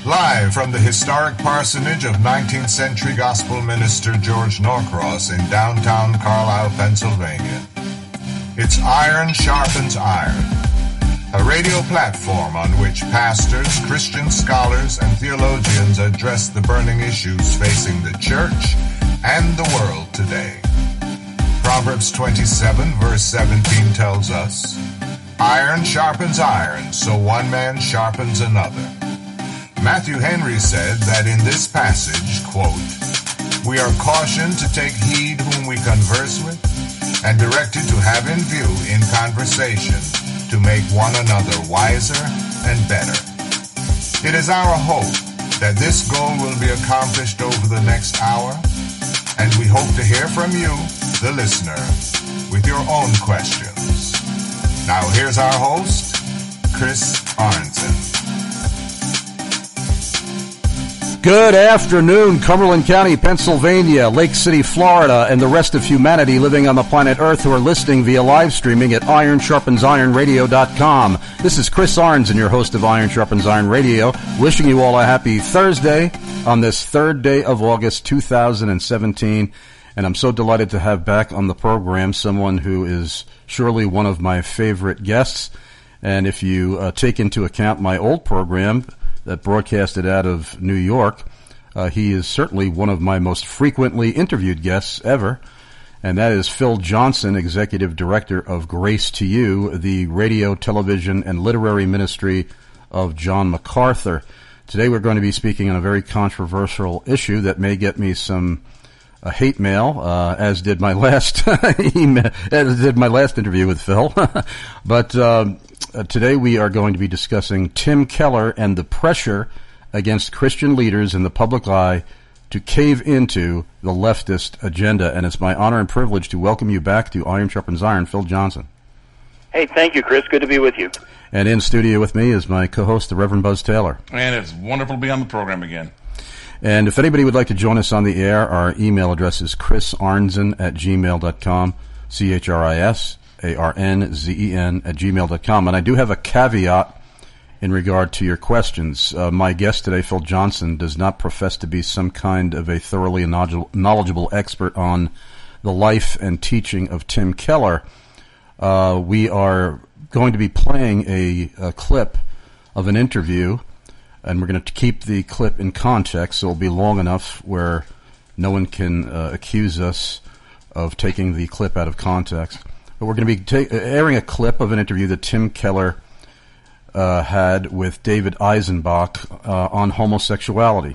Live from the historic parsonage of 19th century gospel minister George Norcross in downtown Carlisle, Pennsylvania. It's Iron Sharpens Iron, a radio platform on which pastors, Christian scholars, and theologians address the burning issues facing the church and the world today. Proverbs 27 verse 17 tells us, "Iron sharpens iron, so one man sharpens another." Matthew Henry said that in this passage, quote, "We are cautioned to take heed whom we converse with, and directed to have in view in conversation to make one another wiser and better." It is our hope that this goal will be accomplished over the next hour, and we hope to hear from you, the listener, with your own questions. Now here's our host, Chris Arnzen. Good afternoon, Cumberland County, Pennsylvania, Lake City, Florida, and the rest of humanity living on the planet Earth who are listening via live streaming at IronSharpensIronRadio.com. This is Chris Arnzen, your host of Iron Sharpens Iron Radio, wishing you all a happy Thursday on this third day of August 2017. And I'm so delighted to have back on the program someone who is surely one of my favorite guests. And if you take into account my old program that broadcasted out of New York, he is certainly one of my most frequently interviewed guests ever, and that is Phil Johnson, Executive Director of Grace to You, the radio, television, and literary ministry of John MacArthur. Today we're going to be speaking on a very controversial issue that may get me some hate mail, as did my last interview with Phil. But today we are going to be discussing Tim Keller and the pressure against Christian leaders in the public eye to cave into the leftist agenda. And it's my honor and privilege to welcome you back to Iron Sharpens Iron, Phil Johnson. Hey, thank you, Chris. Good to be with you. And in studio with me is my co-host, the Reverend Buzz Taylor. And it's wonderful to be on the program again. And if anybody would like to join us on the air, our email address is chrisarnzen@gmail.com, CHRISARNZEN@gmail.com. And I do have a caveat in regard to your questions. My guest today, Phil Johnson, does not profess to be some kind of a thoroughly knowledgeable expert on the life and teaching of Tim Keller. We are going to be playing a clip of an interview, and we're going to keep the clip in context, so it'll be long enough where no one can accuse us of taking the clip out of context. But we're going to be airing a clip of an interview that Tim Keller had with David Eisenbach on homosexuality.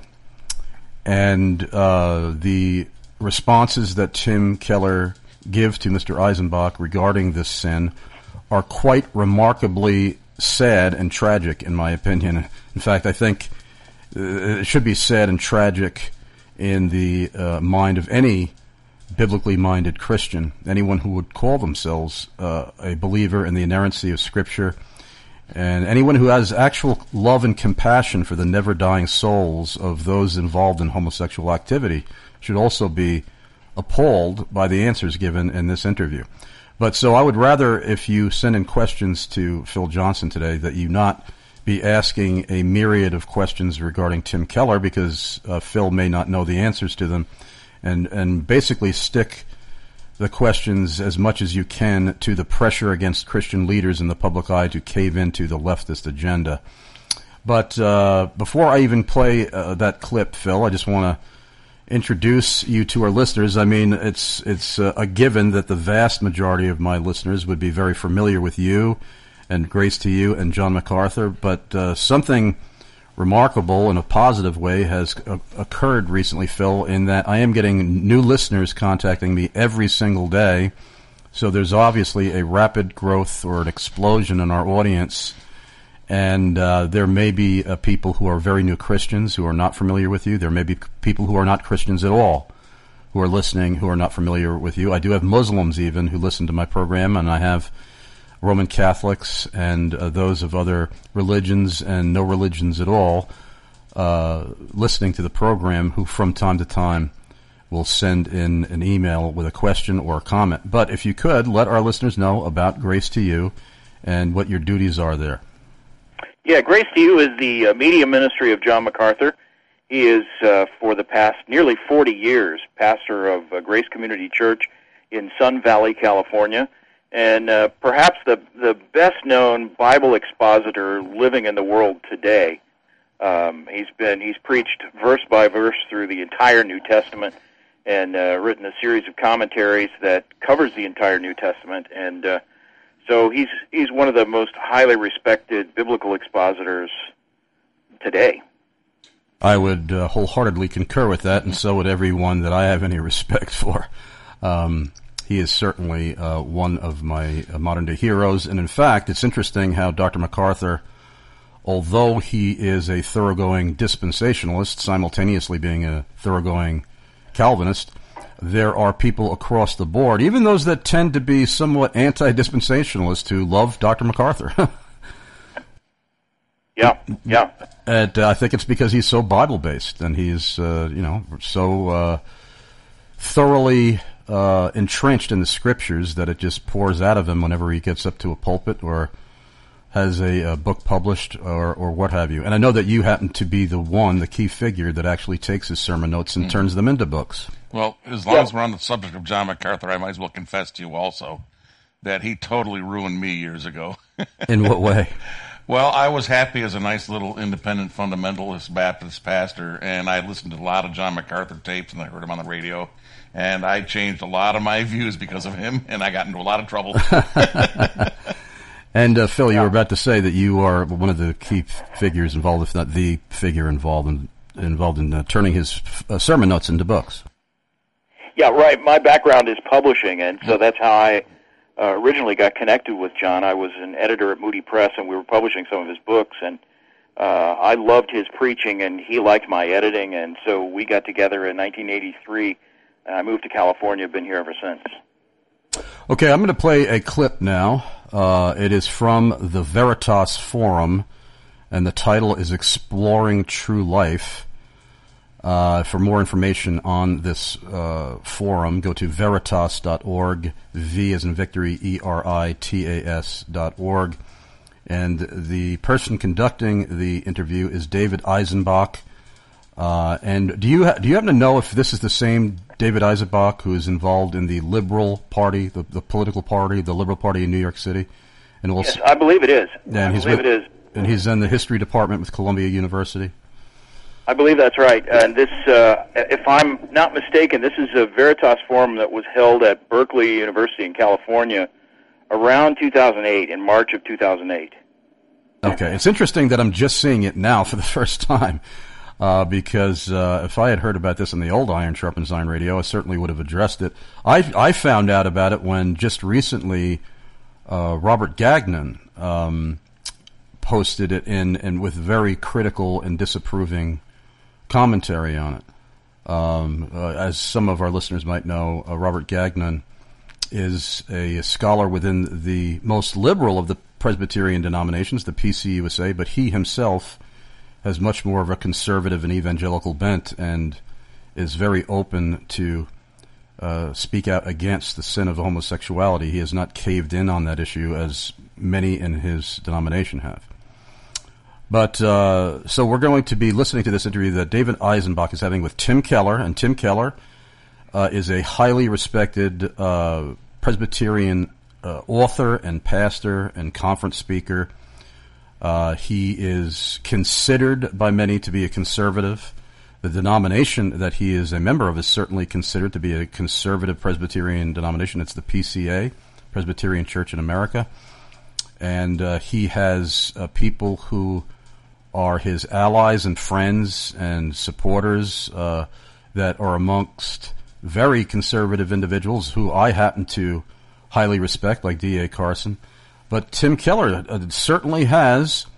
And the responses that Tim Keller give to Mr. Eisenbach regarding this sin are quite remarkably sad and tragic, in my opinion. In fact, I think it should be sad and tragic in the mind of any biblically minded Christian, anyone who would call themselves a believer in the inerrancy of Scripture, and anyone who has actual love and compassion for the never-dying souls of those involved in homosexual activity should also be appalled by the answers given in this interview. But so I would rather, if you send in questions to Phil Johnson today, that you not be asking a myriad of questions regarding Tim Keller, because Phil may not know the answers to them, and basically stick the questions as much as you can to the pressure against Christian leaders in the public eye to cave into the leftist agenda. But before I even play that clip, Phil, I just want to introduce you to our listeners. I mean, it's a given that the vast majority of my listeners would be very familiar with you and Grace to You and John MacArthur, but something remarkable in a positive way has occurred recently, Phil, in that I am getting new listeners contacting me every single day. So there's obviously a rapid growth or an explosion in our audience. And there may be people who are very new Christians who are not familiar with you. There may be people who are not Christians at all who are listening who are not familiar with you. I do have Muslims even who listen to my program, and I have Roman Catholics and those of other religions and no religions at all listening to the program who from time to time will send in an email with a question or a comment. But if you could, let our listeners know about Grace to You and what your duties are there. Yeah, Grace to You is the media ministry of John MacArthur. He is, for the past nearly 40 years, pastor of Grace Community Church in Sun Valley, California, and perhaps the best-known Bible expositor living in the world today. He's preached verse by verse through the entire New Testament and written a series of commentaries that covers the entire New Testament, and so he's one of the most highly respected biblical expositors today. I would wholeheartedly concur with that, and so would everyone that I have any respect for. He is certainly one of my modern-day heroes, and in fact, it's interesting how Dr. MacArthur, although he is a thoroughgoing dispensationalist, simultaneously being a thoroughgoing Calvinist, there are people across the board, even those that tend to be somewhat anti-dispensationalist, who love Dr. MacArthur. Yeah. And I think it's because he's so Bible-based, and he's, so thoroughly entrenched in the Scriptures that it just pours out of him whenever he gets up to a pulpit or has a book published or what have you. And I know that you happen to be the key figure that actually takes his sermon notes and turns them into books. Well, as long as we're on the subject of John MacArthur, I might as well confess to you also that he totally ruined me years ago. In what way? Well, I was happy as a nice little independent fundamentalist Baptist pastor, and I listened to a lot of John MacArthur tapes, and I heard him on the radio, and I changed a lot of my views because of him, and I got into a lot of trouble. And Phil, you were about to say that you are one of the key figures involved, if not the figure involved in turning his sermon notes into books. Yeah, right. My background is publishing, and so that's how I originally got connected with John. I was an editor at Moody Press, and we were publishing some of his books, and I loved his preaching, and he liked my editing, and so we got together in 1983, and I moved to California, been here ever since. Okay, I'm going to play a clip now. It is from the Veritas Forum, and the title is Exploring True Life. For more information on this forum, go to veritas.org, V as in victory, ERITAS.org. And the person conducting the interview is David Eisenbach. And do you happen to know if this is the same David Eisenbach who is involved in the Liberal Party, the political party, the Liberal Party in New York City? And yes, I believe it is. It is. And he's in the history department with Columbia University? I believe that's right. And this, if I'm not mistaken, this is a Veritas Forum that was held at Berkeley University in California around 2008, in March of 2008. Okay. It's interesting that I'm just seeing it now for the first time, because if I had heard about this on the old Iron Sharpens Iron radio, I certainly would have addressed it. I found out about it when just recently Robert Gagnon posted it in with very critical and disapproving commentary on it. As some of our listeners might know, Robert Gagnon is a scholar within the most liberal of the Presbyterian denominations, the PCUSA, but he himself has much more of a conservative and evangelical bent and is very open to speak out against the sin of homosexuality. He has not caved in on that issue as many in his denomination have. But so we're going to be listening to this interview that David Eisenbach is having with Tim Keller, and Tim Keller is a highly respected Presbyterian author and pastor and conference speaker. He is considered by many to be a conservative. The denomination that he is a member of is certainly considered to be a conservative Presbyterian denomination. It's the PCA, Presbyterian Church in America. And he has people who are his allies and friends and supporters that are amongst very conservative individuals who I happen to highly respect, like D.A. Carson. But Tim Keller certainly has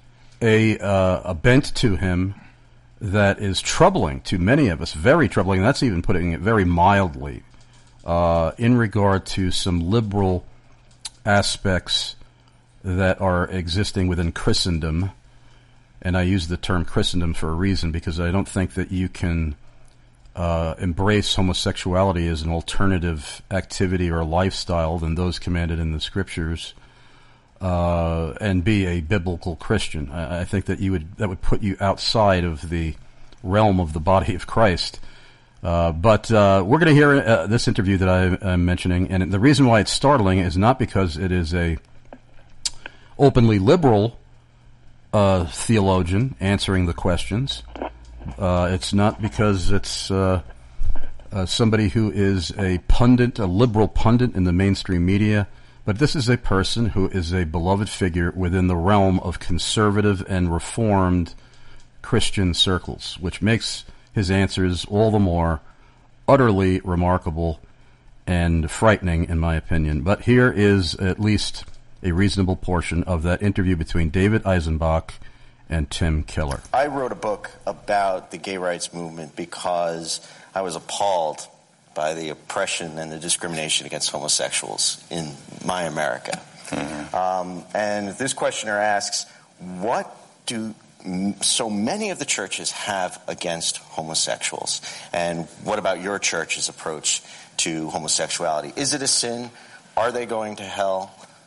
a bent to him that is troubling to many of us, very troubling, and that's even putting it very mildly, in regard to some liberal aspects that are existing within Christendom. And I use the term Christendom for a reason, because I don't think that you can embrace homosexuality as an alternative activity or lifestyle than those commanded in the Scriptures and be a biblical Christian. I think that that would put you outside of the realm of the body of Christ. But we're going to hear this interview that I'm mentioning, and the reason why it's startling is not because it is a openly liberal theologian answering the questions. It's not because it's somebody who is a pundit, a liberal pundit in the mainstream media, but this is a person who is a beloved figure within the realm of conservative and reformed Christian circles, which makes his answers all the more utterly remarkable and frightening, in my opinion. But here is at least a reasonable portion of that interview between David Eisenbach and Tim Keller. I wrote a book about the gay rights movement because I was appalled by the oppression and the discrimination against homosexuals in my America. Mm-hmm. And this questioner asks, what do so many of the churches have against homosexuals? And what about your church's approach to homosexuality? Is it a sin? Are they going to hell?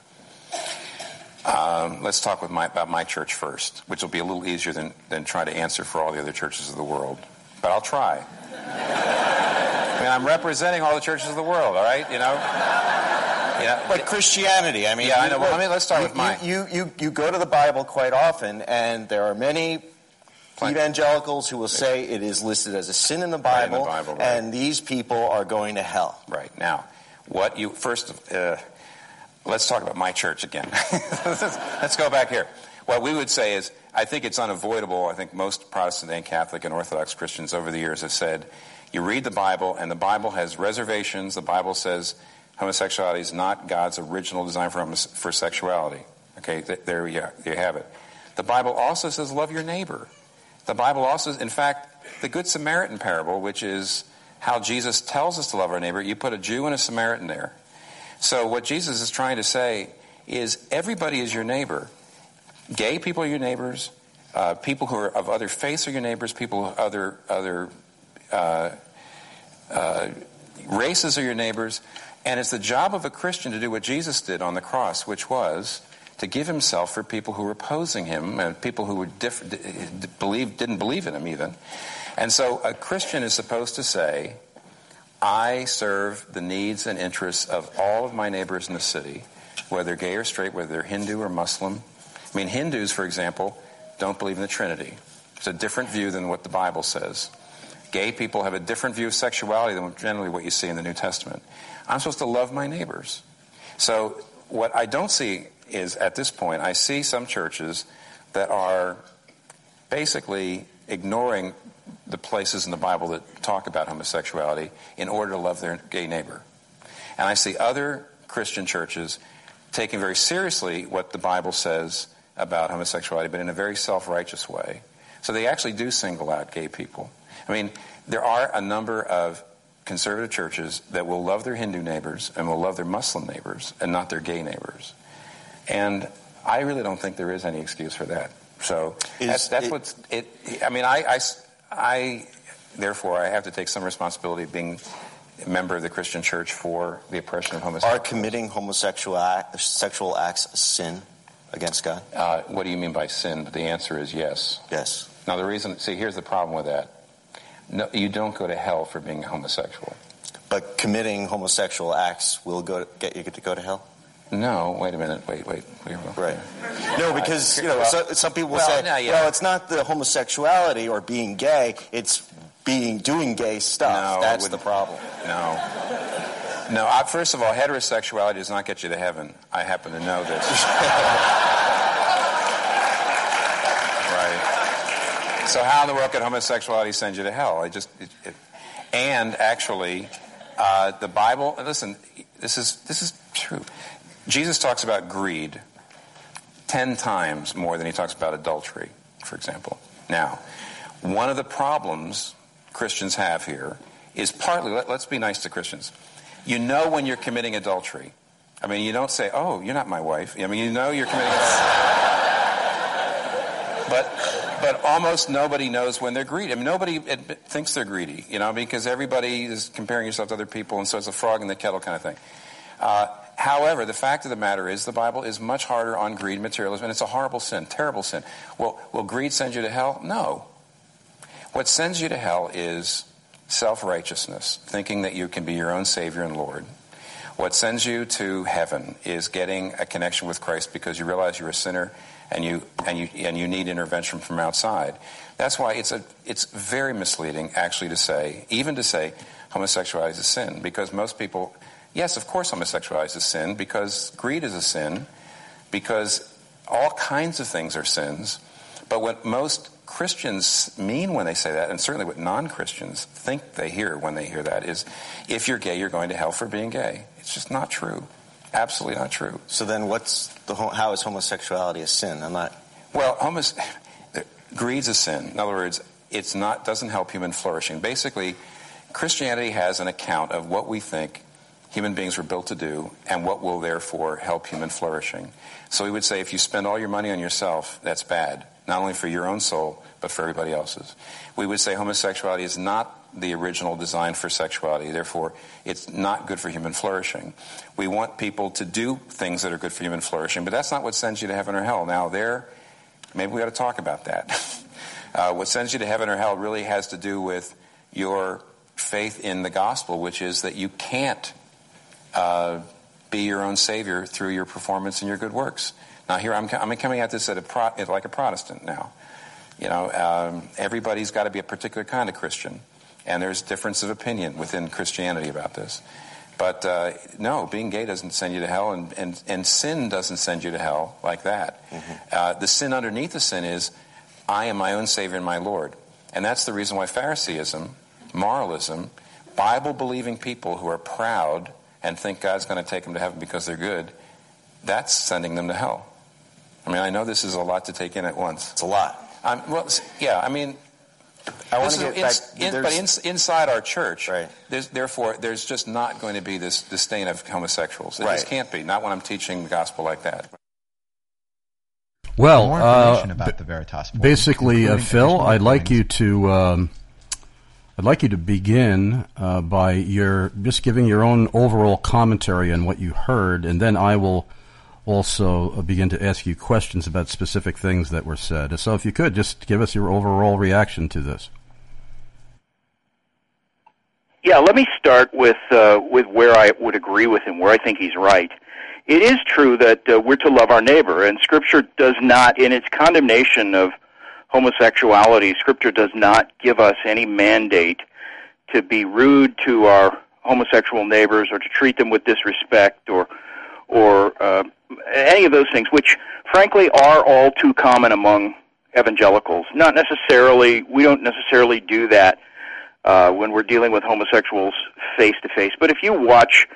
Let's talk about my church first, which will be a little easier than try to answer for all the other churches of the world. But I'll try. I mean, I'm representing all the churches of the world, all right? You know? Yeah. But Christianity, I mean... Yeah, I know. Well, let's start with mine. You go to the Bible quite often, and there are many evangelicals who will say it is listed as a sin in the Bible, right. And these people are going to hell. Right. Now, let's talk about my church again. Let's go back here. What we would say is, I think it's unavoidable. I think most Protestant and Catholic and Orthodox Christians over the years have said, you read the Bible, and the Bible has reservations. The Bible says homosexuality is not God's original design for sexuality. Okay, there you have it. The Bible also says love your neighbor. The Bible also, in fact, the Good Samaritan parable, which is how Jesus tells us to love our neighbor, you put a Jew and a Samaritan there. So what Jesus is trying to say is everybody is your neighbor. Gay people are your neighbors. People who are of other faiths are your neighbors. People of other races are your neighbors. And it's the job of a Christian to do what Jesus did on the cross, which was to give himself for people who were opposing him and people who were didn't believe in him even. And so a Christian is supposed to say, I serve the needs and interests of all of my neighbors in the city, whether gay or straight, whether they're Hindu or Muslim. I mean, Hindus, for example, don't believe in the Trinity. It's a different view than what the Bible says. Gay people have a different view of sexuality than generally what you see in the New Testament. I'm supposed to love my neighbors. So what I don't see is, at this point, I see some churches that are basically ignoring the places in the Bible that talk about homosexuality in order to love their gay neighbor. And I see other Christian churches taking very seriously what the Bible says about homosexuality, but in a very self-righteous way. So they actually do single out gay people. I mean, there are a number of conservative churches that will love their Hindu neighbors and will love their Muslim neighbors and not their gay neighbors. And I really don't think there is any excuse for that. So therefore, I have to take some responsibility of being a member of the Christian church for the oppression of homosexuals. Are committing sexual acts a sin against God? What do you mean by sin? The answer is yes. Yes. Now, here's the problem with that. No, you don't go to hell for being homosexual. But committing homosexual acts will get you to go to hell? No, wait a minute. Wait. Right. No, because some people will say, well, it's not the homosexuality or being gay; it's doing gay stuff. That's the problem. No. First of all, heterosexuality does not get you to heaven. I happen to know this. Right. So how in the world could homosexuality send you to hell? And actually, the Bible. Listen, this is true. Jesus talks about greed 10 times more than he talks about adultery, for example. Now, one of the problems Christians have here is partly, let's be nice to Christians. You know when you're committing adultery. I mean, you don't say, oh, you're not my wife. I mean, you know you're committing adultery. But almost nobody knows when they're greedy. I mean, nobody thinks they're greedy, because everybody is comparing yourself to other people, and so it's a frog in the kettle kind of thing. However, the fact of the matter is the Bible is much harder on greed, materialism, and it's a horrible sin, terrible sin. Will greed send you to hell? No. What sends you to hell is self-righteousness, thinking that you can be your own Savior and Lord. What sends you to heaven is getting a connection with Christ because you realize you're a sinner and you need intervention from outside. That's why it's very misleading actually to say homosexuality is a sin, because most people, yes, of course homosexuality is a sin, because greed is a sin, because all kinds of things are sins. But what most Christians mean when they say that, and certainly what non-Christians think they hear when they hear that, is if you're gay, you're going to hell for being gay. It's just not true. Absolutely not true. So then how is homosexuality a sin? Well, greed's a sin. In other words, doesn't help human flourishing. Basically, Christianity has an account of what we think human beings were built to do and what will therefore help human flourishing. So we would say if you spend all your money on yourself, that's bad, not only for your own soul, but for everybody else's. We would say homosexuality is not the original design for sexuality, therefore it's not good for human flourishing. We want people to do things that are good for human flourishing, but that's not what sends you to heaven or hell. Now maybe we ought to talk about that. What sends you to heaven or hell really has to do with your faith in the gospel, which is that you can't be your own Savior through your performance and your good works. Now here I'm coming at this like a Protestant now. Everybody's got to be a particular kind of Christian, and there's difference of opinion within Christianity about this. But no, being gay doesn't send you to hell, and sin doesn't send you to hell like that. Mm-hmm. The sin underneath the sin is, I am my own Savior and my Lord. And that's the reason why Phariseeism, moralism, Bible-believing people who are proud and think God's going to take them to heaven because they're good, that's sending them to hell. I mean, I know this is a lot to take in at once. It's a lot. Inside our church, right. there's just not going to be this disdain of homosexuals. It just can't be. Not when I'm teaching the gospel like that. Well, more information about the Veritas Forum, basically, Phil, I'd like you to begin by just giving your own overall commentary on what you heard, and then I will also begin to ask you questions about specific things that were said. So if you could, just give us your overall reaction to this. Yeah, let me start with where I would agree with him, where I think he's right. It is true that we're to love our neighbor, and Scripture does not, in its condemnation of homosexuality, Scripture does not give us any mandate to be rude to our homosexual neighbors or to treat them with disrespect or any of those things, which frankly are all too common among evangelicals. We don't necessarily do that when we're dealing with homosexuals face to face. But if you watch,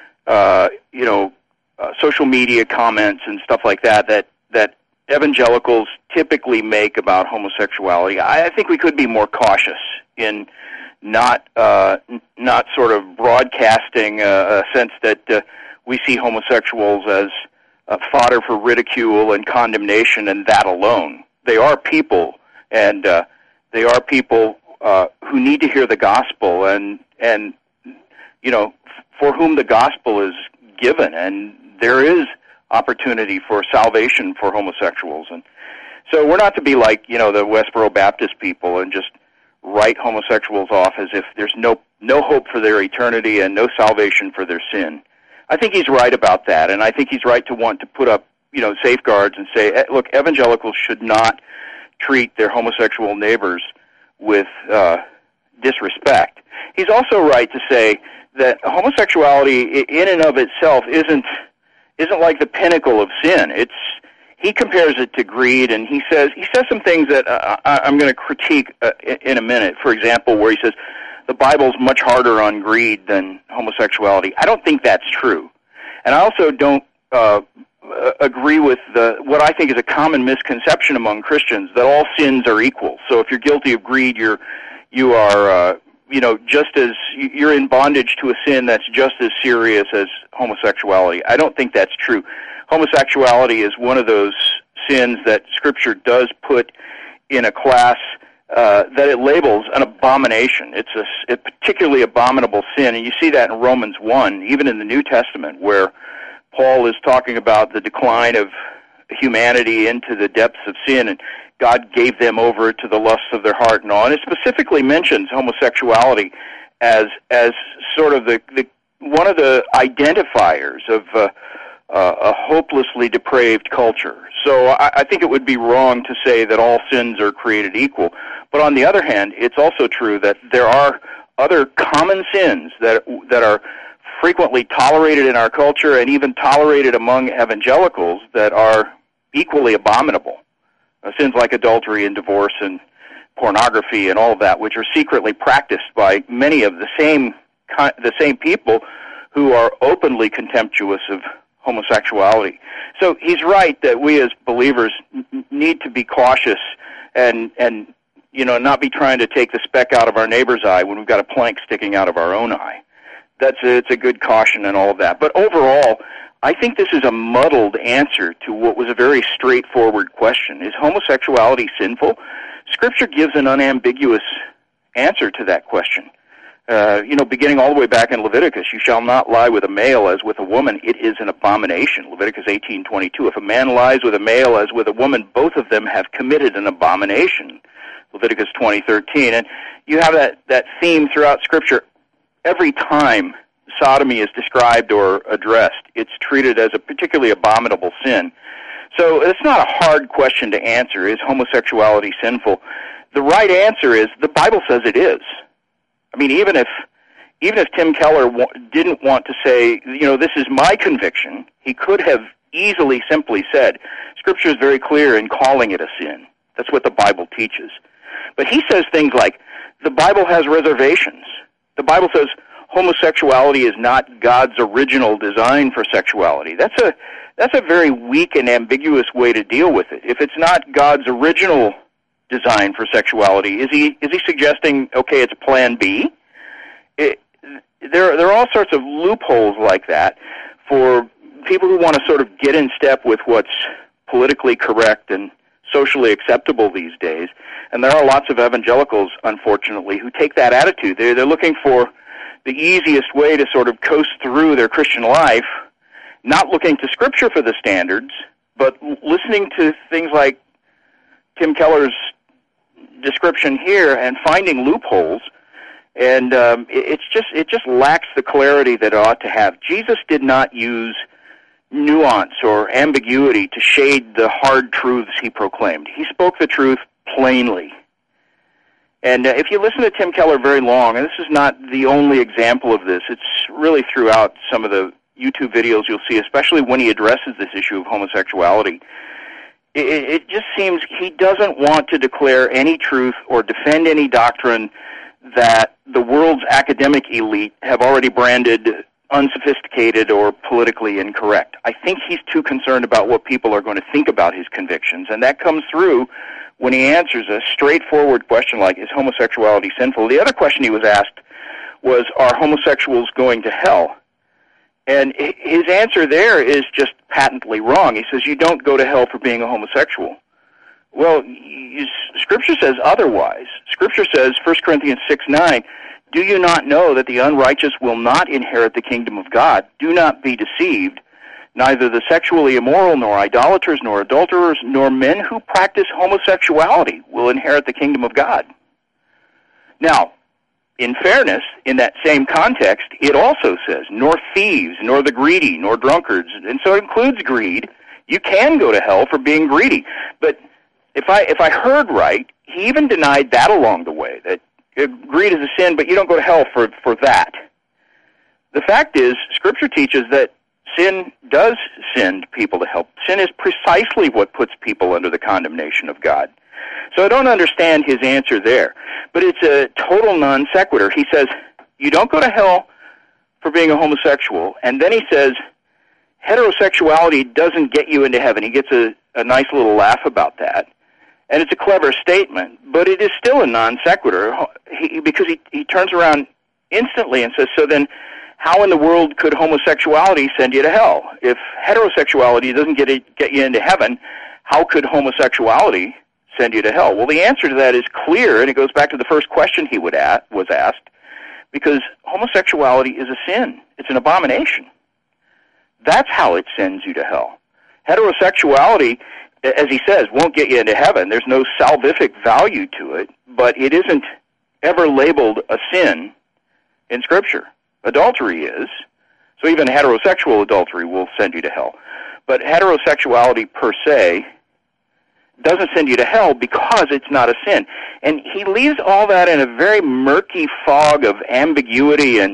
social media comments and stuff like that evangelicals typically make about homosexuality, I think we could be more cautious in not sort of broadcasting a sense that we see homosexuals as fodder for ridicule and condemnation, and that alone. They are people, and they are people who need to hear the gospel, and for whom the gospel is given, and there is opportunity for salvation for homosexuals. And so we're not to be like, the Westboro Baptist people and just write homosexuals off as if there's no hope for their eternity and no salvation for their sin. I think he's right about that, and I think he's right to want to put up, safeguards and say, look, evangelicals should not treat their homosexual neighbors with disrespect. He's also right to say that homosexuality in and of itself isn't like the pinnacle of sin. He compares it to greed, and he says some things that I'm going to critique in a minute. For example, where he says the Bible's much harder on greed than homosexuality. I don't think that's true, and I also don't agree with what I think is a common misconception among Christians that all sins are equal. So if you're guilty of greed, you are just as you're in bondage to a sin that's just as serious as homosexuality. I don't think that's true. Homosexuality is one of those sins that Scripture does put in a class that it labels an abomination. It's a particularly abominable sin, and you see that in Romans 1, even in the New Testament, where Paul is talking about the decline of humanity into the depths of sin, and God gave them over to the lusts of their heart and all. And it specifically mentions homosexuality as sort of the one of the identifiers of a hopelessly depraved culture. So I think it would be wrong to say that all sins are created equal. But on the other hand, it's also true that there are other common sins that are frequently tolerated in our culture and even tolerated among evangelicals that are equally abominable. Sins like adultery and divorce and pornography and all of that, which are secretly practiced by many of the same people who are openly contemptuous of homosexuality. So he's right that we as believers need to be cautious and not be trying to take the speck out of our neighbor's eye when we've got a plank sticking out of our own eye. It's a good caution and all of that. But overall, I think this is a muddled answer to what was a very straightforward question. Is homosexuality sinful? Scripture gives an unambiguous answer to that question. Beginning all the way back in Leviticus, you shall not lie with a male as with a woman. It is an abomination. Leviticus 18:22. If a man lies with a male as with a woman, both of them have committed an abomination. Leviticus 20:13. And you have that theme throughout Scripture. Every time sodomy is described or addressed, it's treated as a particularly abominable sin. So it's not a hard question to answer. Is homosexuality sinful? The right answer is the Bible says it is. I mean, even if Tim Keller didn't want to say, this is my conviction, he could have easily simply said, Scripture is very clear in calling it a sin. That's what the Bible teaches. But he says things like, the Bible has reservations. The Bible says homosexuality is not God's original design for sexuality. That's a very weak and ambiguous way to deal with it. If it's not God's original design for sexuality, is he suggesting, okay, it's plan B? There are all sorts of loopholes like that for people who want to sort of get in step with what's politically correct and socially acceptable these days. And there are lots of evangelicals, unfortunately, who take that attitude. They're looking for the easiest way to sort of coast through their Christian life, not looking to Scripture for the standards, but listening to things like Tim Keller's description here and finding loopholes. And it just lacks the clarity that it ought to have. Jesus did not use nuance or ambiguity to shade the hard truths he proclaimed. He spoke the truth plainly. And if you listen to Tim Keller very long, and this is not the only example of this, it's really throughout some of the YouTube videos you'll see, especially when he addresses this issue of homosexuality, it just seems he doesn't want to declare any truth or defend any doctrine that the world's academic elite have already branded unsophisticated or politically incorrect. I think he's too concerned about what people are going to think about his convictions, and that comes through when he answers a straightforward question like, is homosexuality sinful? The other question he was asked was, are homosexuals going to hell? And his answer there is just patently wrong. He says, you don't go to hell for being a homosexual. Well, Scripture says otherwise. Scripture says, 1 Corinthians 6:9, do you not know that the unrighteous will not inherit the kingdom of God? Do not be deceived. Neither the sexually immoral, nor idolaters, nor adulterers, nor men who practice homosexuality will inherit the kingdom of God. Now, in fairness, in that same context, it also says, nor thieves, nor the greedy, nor drunkards, and so it includes greed. You can go to hell for being greedy. But if I heard right, he even denied that along the way, that greed is a sin, but you don't go to hell for that. The fact is, Scripture teaches that sin does send people to hell. Sin is precisely what puts people under the condemnation of God. So I don't understand his answer there. But it's a total non sequitur. He says, you don't go to hell for being a homosexual. And then he says, heterosexuality doesn't get you into heaven. He gets a nice little laugh about that. And it's a clever statement, but it is still a non sequitur because he turns around instantly and says, so then how in the world could homosexuality send you to hell? If heterosexuality doesn't get you into heaven, how could homosexuality send you to hell? Well, the answer to that is clear, and it goes back to the first question he was asked, because homosexuality is a sin. It's an abomination. That's how it sends you to hell. Heterosexuality, as he says, won't get you into heaven. There's no salvific value to it, but it isn't ever labeled a sin in Scripture. Adultery is. So even heterosexual adultery will send you to hell. But heterosexuality per se doesn't send you to hell because it's not a sin. And he leaves all that in a very murky fog of ambiguity and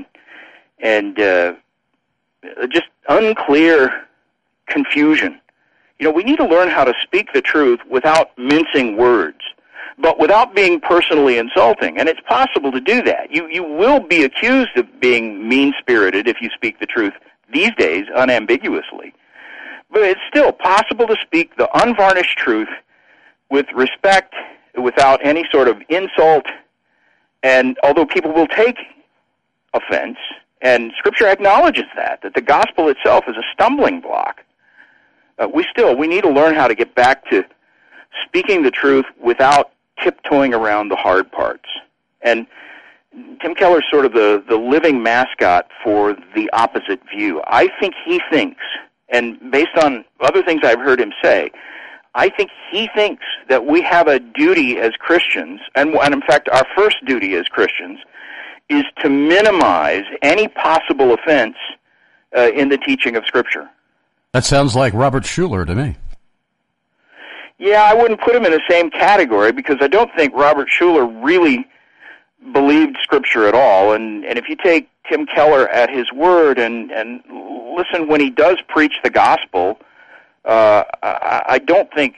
just unclear confusion. We need to learn how to speak the truth without mincing words, but without being personally insulting. And it's possible to do that. You will be accused of being mean-spirited if you speak the truth these days unambiguously. But it's still possible to speak the unvarnished truth with respect, without any sort of insult, and although people will take offense, and Scripture acknowledges that the gospel itself is a stumbling block, we need to learn how to get back to speaking the truth without tiptoeing around the hard parts. And Tim Keller's sort of the living mascot for the opposite view. I think he thinks, and based on other things I've heard him say, I think he thinks that we have a duty as Christians, and in fact our first duty as Christians, is to minimize any possible offense in the teaching of Scripture. That sounds like Robert Schuller to me. Yeah, I wouldn't put him in the same category because I don't think Robert Schuller really believed Scripture at all. And if you take Tim Keller at his word and listen when he does preach the gospel, I don't think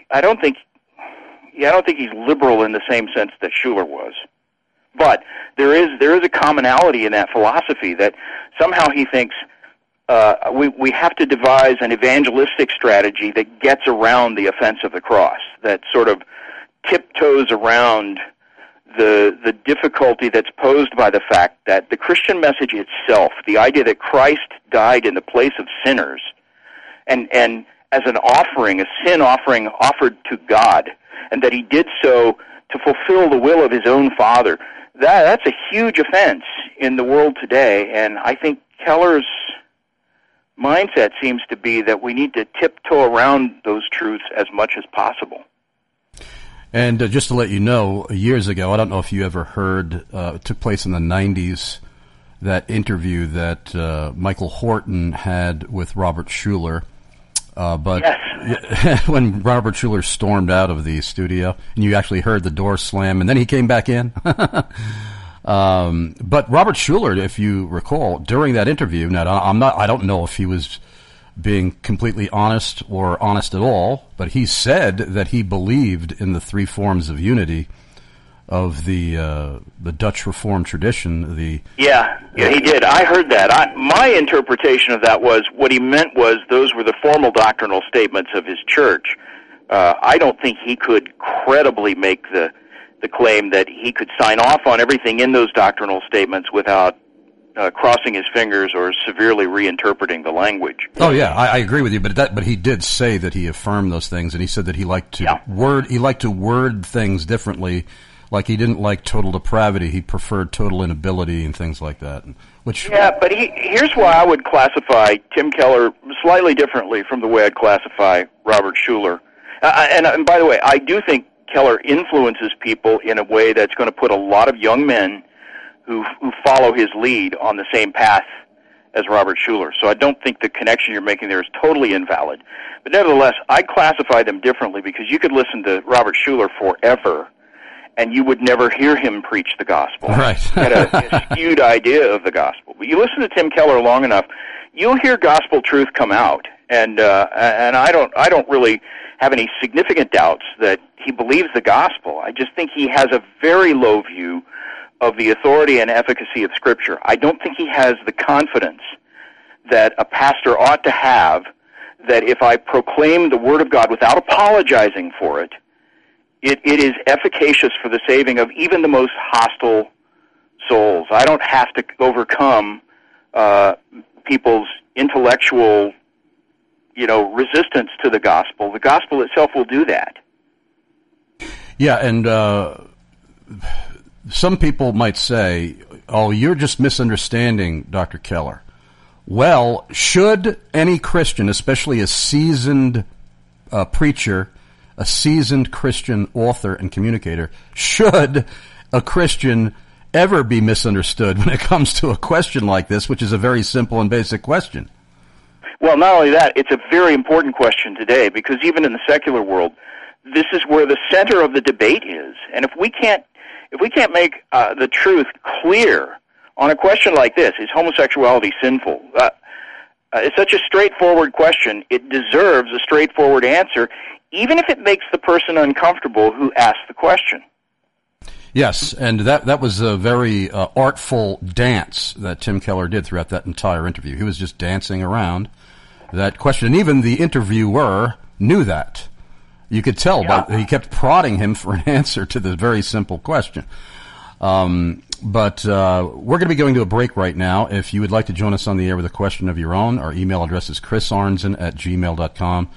he's liberal in the same sense that Schuller was. But there is a commonality in that philosophy that somehow he thinks we have to devise an evangelistic strategy that gets around the offense of the cross, that sort of tiptoes around the difficulty that's posed by the fact that the Christian message itself, the idea that Christ died in the place of sinners, and as an offering, a sin offering offered to God, and that he did so to fulfill the will of his own Father, that's a huge offense in the world today, and I think Keller's mindset seems to be that we need to tiptoe around those truths as much as possible. And just to let you know, years ago, I don't know if you ever heard, it took place in the 90s, that interview that Michael Horton had with Robert Schuller. But yes. When Robert Schuller stormed out of the studio, and you actually heard the door slam, and then he came back in. But Robert Schuller, if you recall, during that interview, now I don't know if he was being completely honest or honest at all, but he said that he believed in the three forms of unity of the Dutch Reformed tradition. Yeah, he did. I heard that. My interpretation of that was what he meant was those were the formal doctrinal statements of his church. I don't think he could credibly make the claim that he could sign off on everything in those doctrinal statements without crossing his fingers or severely reinterpreting the language. Oh yeah, I agree with you, but he did say that he affirmed those things, and he said that he liked to word things differently. Like he didn't like total depravity, he preferred total inability and things like that. But here's why I would classify Tim Keller slightly differently from the way I'd classify Robert Schuller. And by the way, I do think Keller influences people in a way that's going to put a lot of young men who follow his lead on the same path as Robert Schuller. So I don't think the connection you're making there is totally invalid. But nevertheless, I classify them differently because you could listen to Robert Schuller forever and you would never hear him preach the gospel. Right. He had a skewed idea of the gospel. But you listen to Tim Keller long enough, you'll hear gospel truth come out. And I don't really have any significant doubts that he believes the gospel. I just think he has a very low view of the authority and efficacy of Scripture. I don't think he has the confidence that a pastor ought to have, that if I proclaim the Word of God without apologizing for it, it is efficacious for the saving of even the most hostile souls. I don't have to overcome people's intellectual, resistance to the gospel. The gospel itself will do that. Yeah, and some people might say, "Oh, you're just misunderstanding Dr. Keller." Well, should any Christian, especially a seasoned preacher, a seasoned Christian author and communicator, should a Christian ever be misunderstood when it comes to a question like this, which is a very simple and basic question? Well, not only that, it's a very important question today, because even in the secular world, this is where the center of the debate is. And if we can't make the truth clear on a question like this, is homosexuality sinful? It's such a straightforward question. It deserves a straightforward answer, even if it makes the person uncomfortable who asked the question. Yes, and that was a very artful dance that Tim Keller did throughout that entire interview. He was just dancing around that question, and even the interviewer knew that. You could tell, but he kept prodding him for an answer to the very simple question. But we're going to be going to a break right now. If you would like to join us on the air with a question of your own, our email address is chrisarnzen@gmail.com,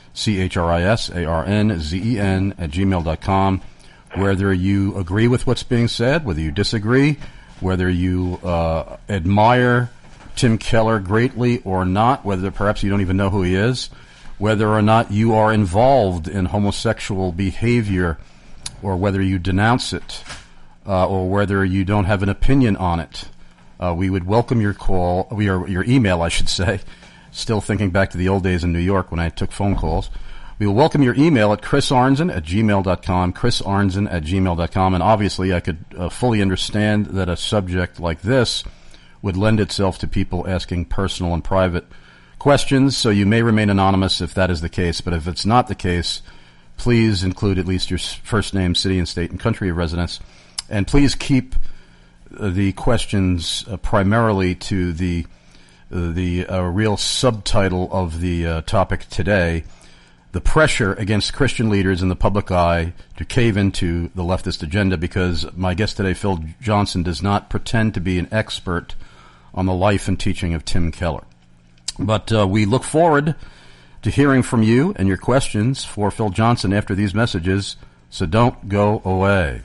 CHRISARNZEN@gmail.com. Whether you agree with what's being said, whether you disagree, whether you admire Tim Keller greatly or not, whether perhaps you don't even know who he is, whether or not you are involved in homosexual behavior, or whether you denounce it, or whether you don't have an opinion on it. We would welcome your call, your email, I should say. Still thinking back to the old days in New York when I took phone calls. We will welcome your email at chrisarnzen@gmail.com, chrisarnzen@gmail.com, and obviously I could fully understand that a subject like this would lend itself to people asking personal and private questions, so you may remain anonymous if that is the case, but if it's not the case, please include at least your first name, city and state, and country of residence, and please keep the questions primarily to the real subtitle of the topic today: the pressure against Christian leaders in the public eye to cave into the leftist agenda, because my guest today, Phil Johnson, does not pretend to be an expert on the life and teaching of Tim Keller. But we look forward to hearing from you and your questions for Phil Johnson after these messages, so don't go away.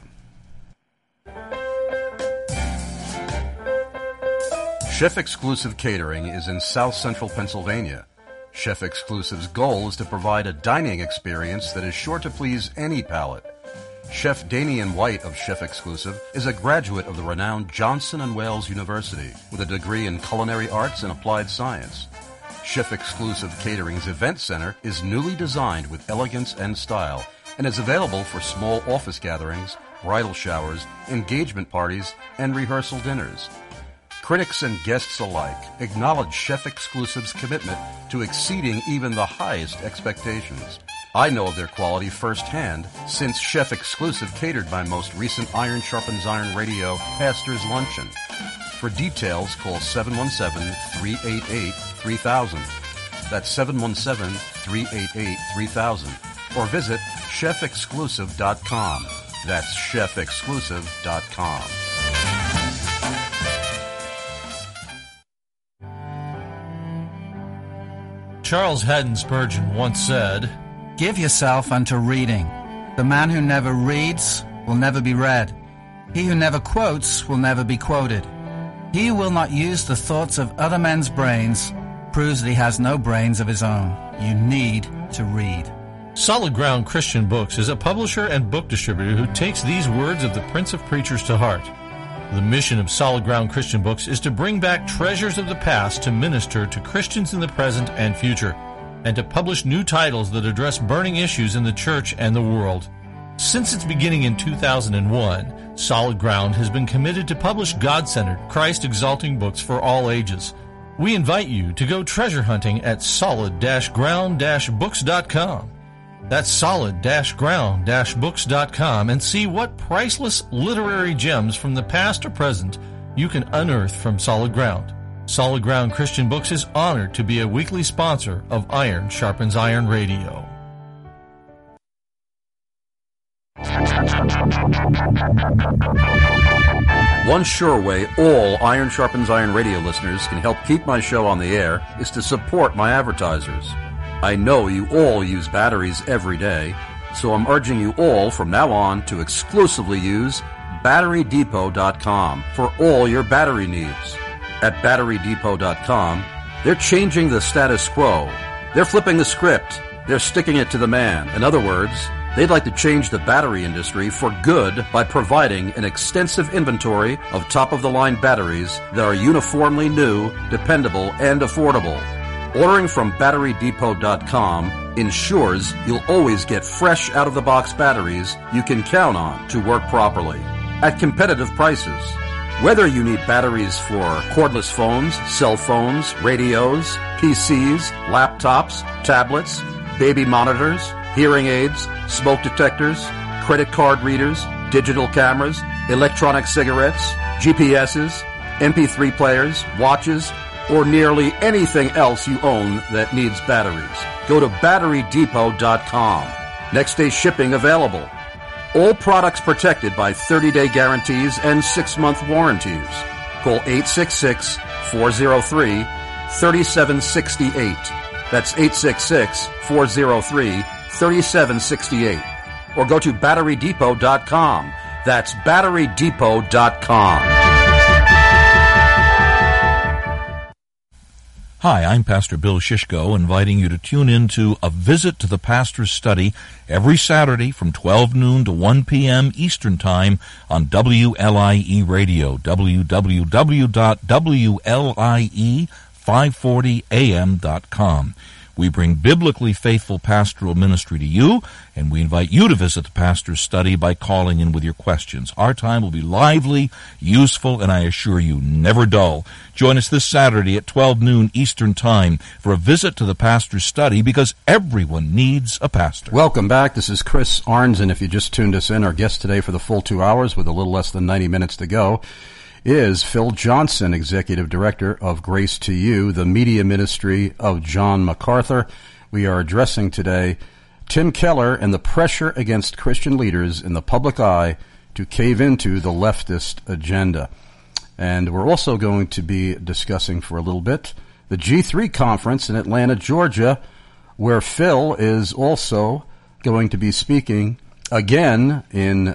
Chef Exclusive Catering is in South Central Pennsylvania. Chef Exclusive's goal is to provide a dining experience that is sure to please any palate. Chef Damian White of Chef Exclusive is a graduate of the renowned Johnson & Wales University with a degree in culinary arts and applied science. Chef Exclusive Catering's event center is newly designed with elegance and style and is available for small office gatherings, bridal showers, engagement parties, and rehearsal dinners. Critics and guests alike acknowledge Chef Exclusive's commitment to exceeding even the highest expectations. I know of their quality firsthand, since Chef Exclusive catered my most recent Iron Sharpens Iron Radio Pastor's Luncheon. For details, call 717-388-3000. That's 717-388-3000. Or visit chefexclusive.com. That's chefexclusive.com. Charles Haddon Spurgeon once said, "Give yourself unto reading. The man who never reads will never be read. He who never quotes will never be quoted. He who will not use the thoughts of other men's brains proves that he has no brains of his own. You need to read." Solid Ground Christian Books is a publisher and book distributor who takes these words of the Prince of Preachers to heart. The mission of Solid Ground Christian Books is to bring back treasures of the past to minister to Christians in the present and future, and to publish new titles that address burning issues in the church and the world. Since its beginning in 2001, Solid Ground has been committed to publish God-centered, Christ-exalting books for all ages. We invite you to go treasure hunting at solid-ground-books.com. That's solid-ground-books.com, and see what priceless literary gems from the past or present you can unearth from Solid Ground. Solid Ground Christian Books is honored to be a weekly sponsor of Iron Sharpens Iron Radio. One sure way all Iron Sharpens Iron Radio listeners can help keep my show on the air is to support my advertisers. I know you all use batteries every day, so I'm urging you all from now on to exclusively use BatteryDepot.com for all your battery needs. At BatteryDepot.com, They're changing the status quo. They're flipping the script. They're sticking it to the man. In other words, they'd like to change the battery industry for good by providing an extensive inventory of top-of-the-line batteries that are uniformly new, dependable, and affordable. Ordering from BatteryDepot.com ensures you'll always get fresh out-of-the-box batteries you can count on to work properly at competitive prices. Whether you need batteries for cordless phones, cell phones, radios, PCs, laptops, tablets, baby monitors, hearing aids, smoke detectors, credit card readers, digital cameras, electronic cigarettes, GPSs, MP3 players, watches, or nearly anything else you own that needs batteries, go to BatteryDepot.com. Next day shipping available. All products protected by 30-day guarantees and 6-month warranties. Call 866-403-3768. That's 866-403-3768. Or go to BatteryDepot.com. That's BatteryDepot.com. Hi, I'm Pastor Bill Shishko, inviting you to tune in to A Visit to the Pastor's Study every Saturday from 12 noon to 1 p.m. Eastern Time on WLIE Radio, www.WLIE540am.com. We bring biblically faithful pastoral ministry to you, and we invite you to visit the Pastor's Study by calling in with your questions. Our time will be lively, useful, and I assure you, never dull. Join us this Saturday at 12 noon Eastern Time for a visit to the Pastor's Study, because everyone needs a pastor. Welcome back. This is Chris Arnzen. If you just tuned us in, our guest today for the full 2 hours with a little less than 90 minutes to go is Phil Johnson, Executive Director of Grace to You, the media ministry of John MacArthur. We are addressing today Tim Keller and the pressure against Christian leaders in the public eye to cave into the leftist agenda. And we're also going to be discussing for a little bit the G3 conference in Atlanta, Georgia, where Phil is also going to be speaking again in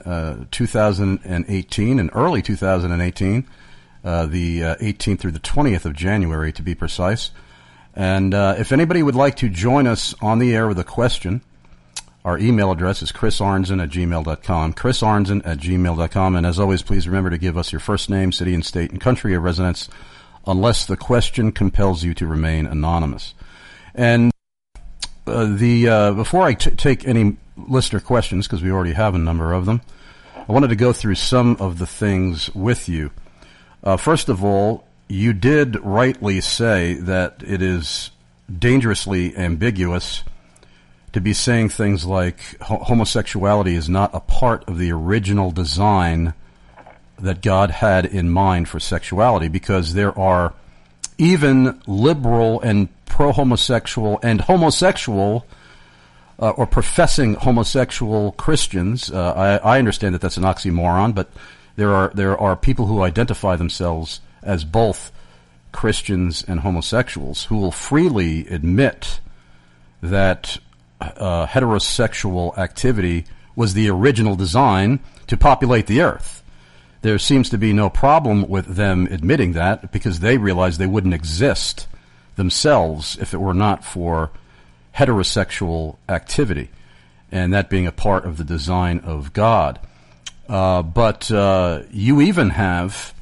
2018, in early 2018, the 18th through the 20th of January, to be precise. And if anybody would like to join us on the air with a question, our email address is chrisarnzen@gmail.com, chrisarnzen@gmail.com. And as always, please remember to give us your first name, city and state, and country of residence, unless the question compels you to remain anonymous. And before I take any listener questions, because we already have a number of them, I wanted to go through some of the things with you. First of all, you did rightly say that it is dangerously ambiguous to be saying things like homosexuality is not a part of the original design that God had in mind for sexuality, because there are even liberal and pro-homosexual and homosexual or professing homosexual Christians. I understand that that's an oxymoron, but there are people who identify themselves as both Christians and homosexuals who will freely admit that heterosexual activity was the original design to populate the earth. There seems to be no problem with them admitting that, because they realize they wouldn't exist themselves if it were not for heterosexual activity, and that being a part of the design of God. But you even have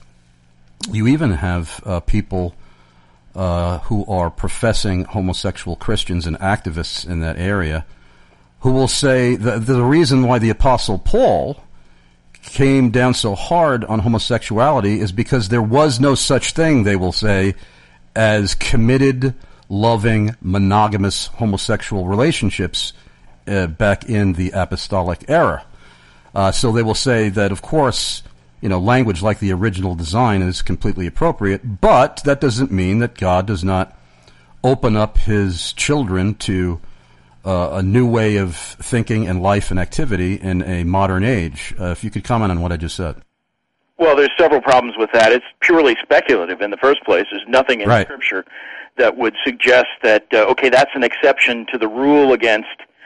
people who are professing homosexual Christians and activists in that area who will say that the reason why the Apostle Paul came down so hard on homosexuality is because there was no such thing, they will say, as committed, loving, monogamous homosexual relationships back in the apostolic era. So they will say that, of course, language like the original design is completely appropriate, but that doesn't mean that God does not open up his children to a new way of thinking and life and activity in a modern age. If you could comment on what I just said. Well, there's several problems with that. It's purely speculative in the first place. There's nothing in Scripture that would suggest that, that's an exception to the rule against,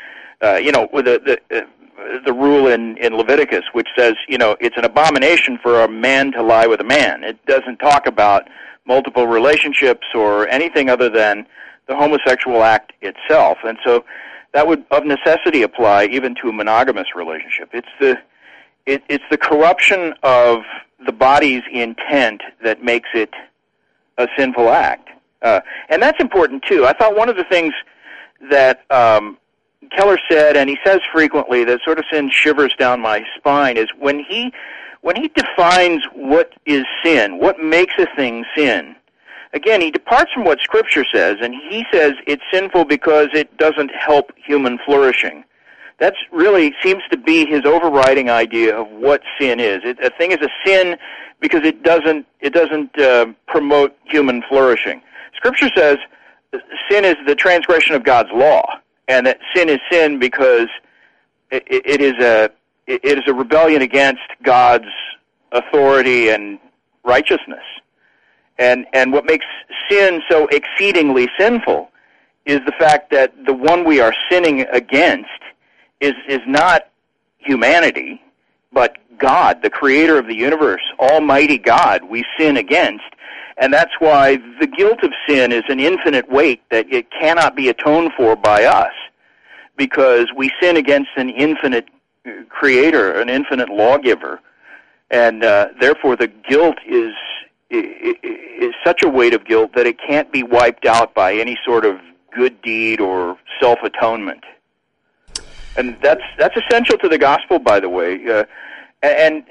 the rule in Leviticus, which says, it's an abomination for a man to lie with a man. It doesn't talk about multiple relationships or anything other than the homosexual act itself. And so that would of necessity apply even to a monogamous relationship. It's the corruption of the body's intent that makes it a sinful act. And that's important too. I thought one of the things that Keller said, and he says frequently, that sort of sends shivers down my spine, is when he defines what is sin, what makes a thing sin. Again, he departs from what Scripture says, and he says it's sinful because it doesn't help human flourishing. That really seems to be his overriding idea of what sin is. A thing is a sin because it doesn't promote human flourishing. Scripture says sin is the transgression of God's law, and that sin is sin because it is a rebellion against God's authority and righteousness. And what makes sin so exceedingly sinful is the fact that the one we are sinning against is not humanity, but God, the creator of the universe, Almighty God, we sin against. And that's why the guilt of sin is an infinite weight that it cannot be atoned for by us, because we sin against an infinite creator, an infinite lawgiver. And therefore the guilt is such a weight of guilt that it can't be wiped out by any sort of good deed or self-atonement. And that's essential to the gospel, by the way. And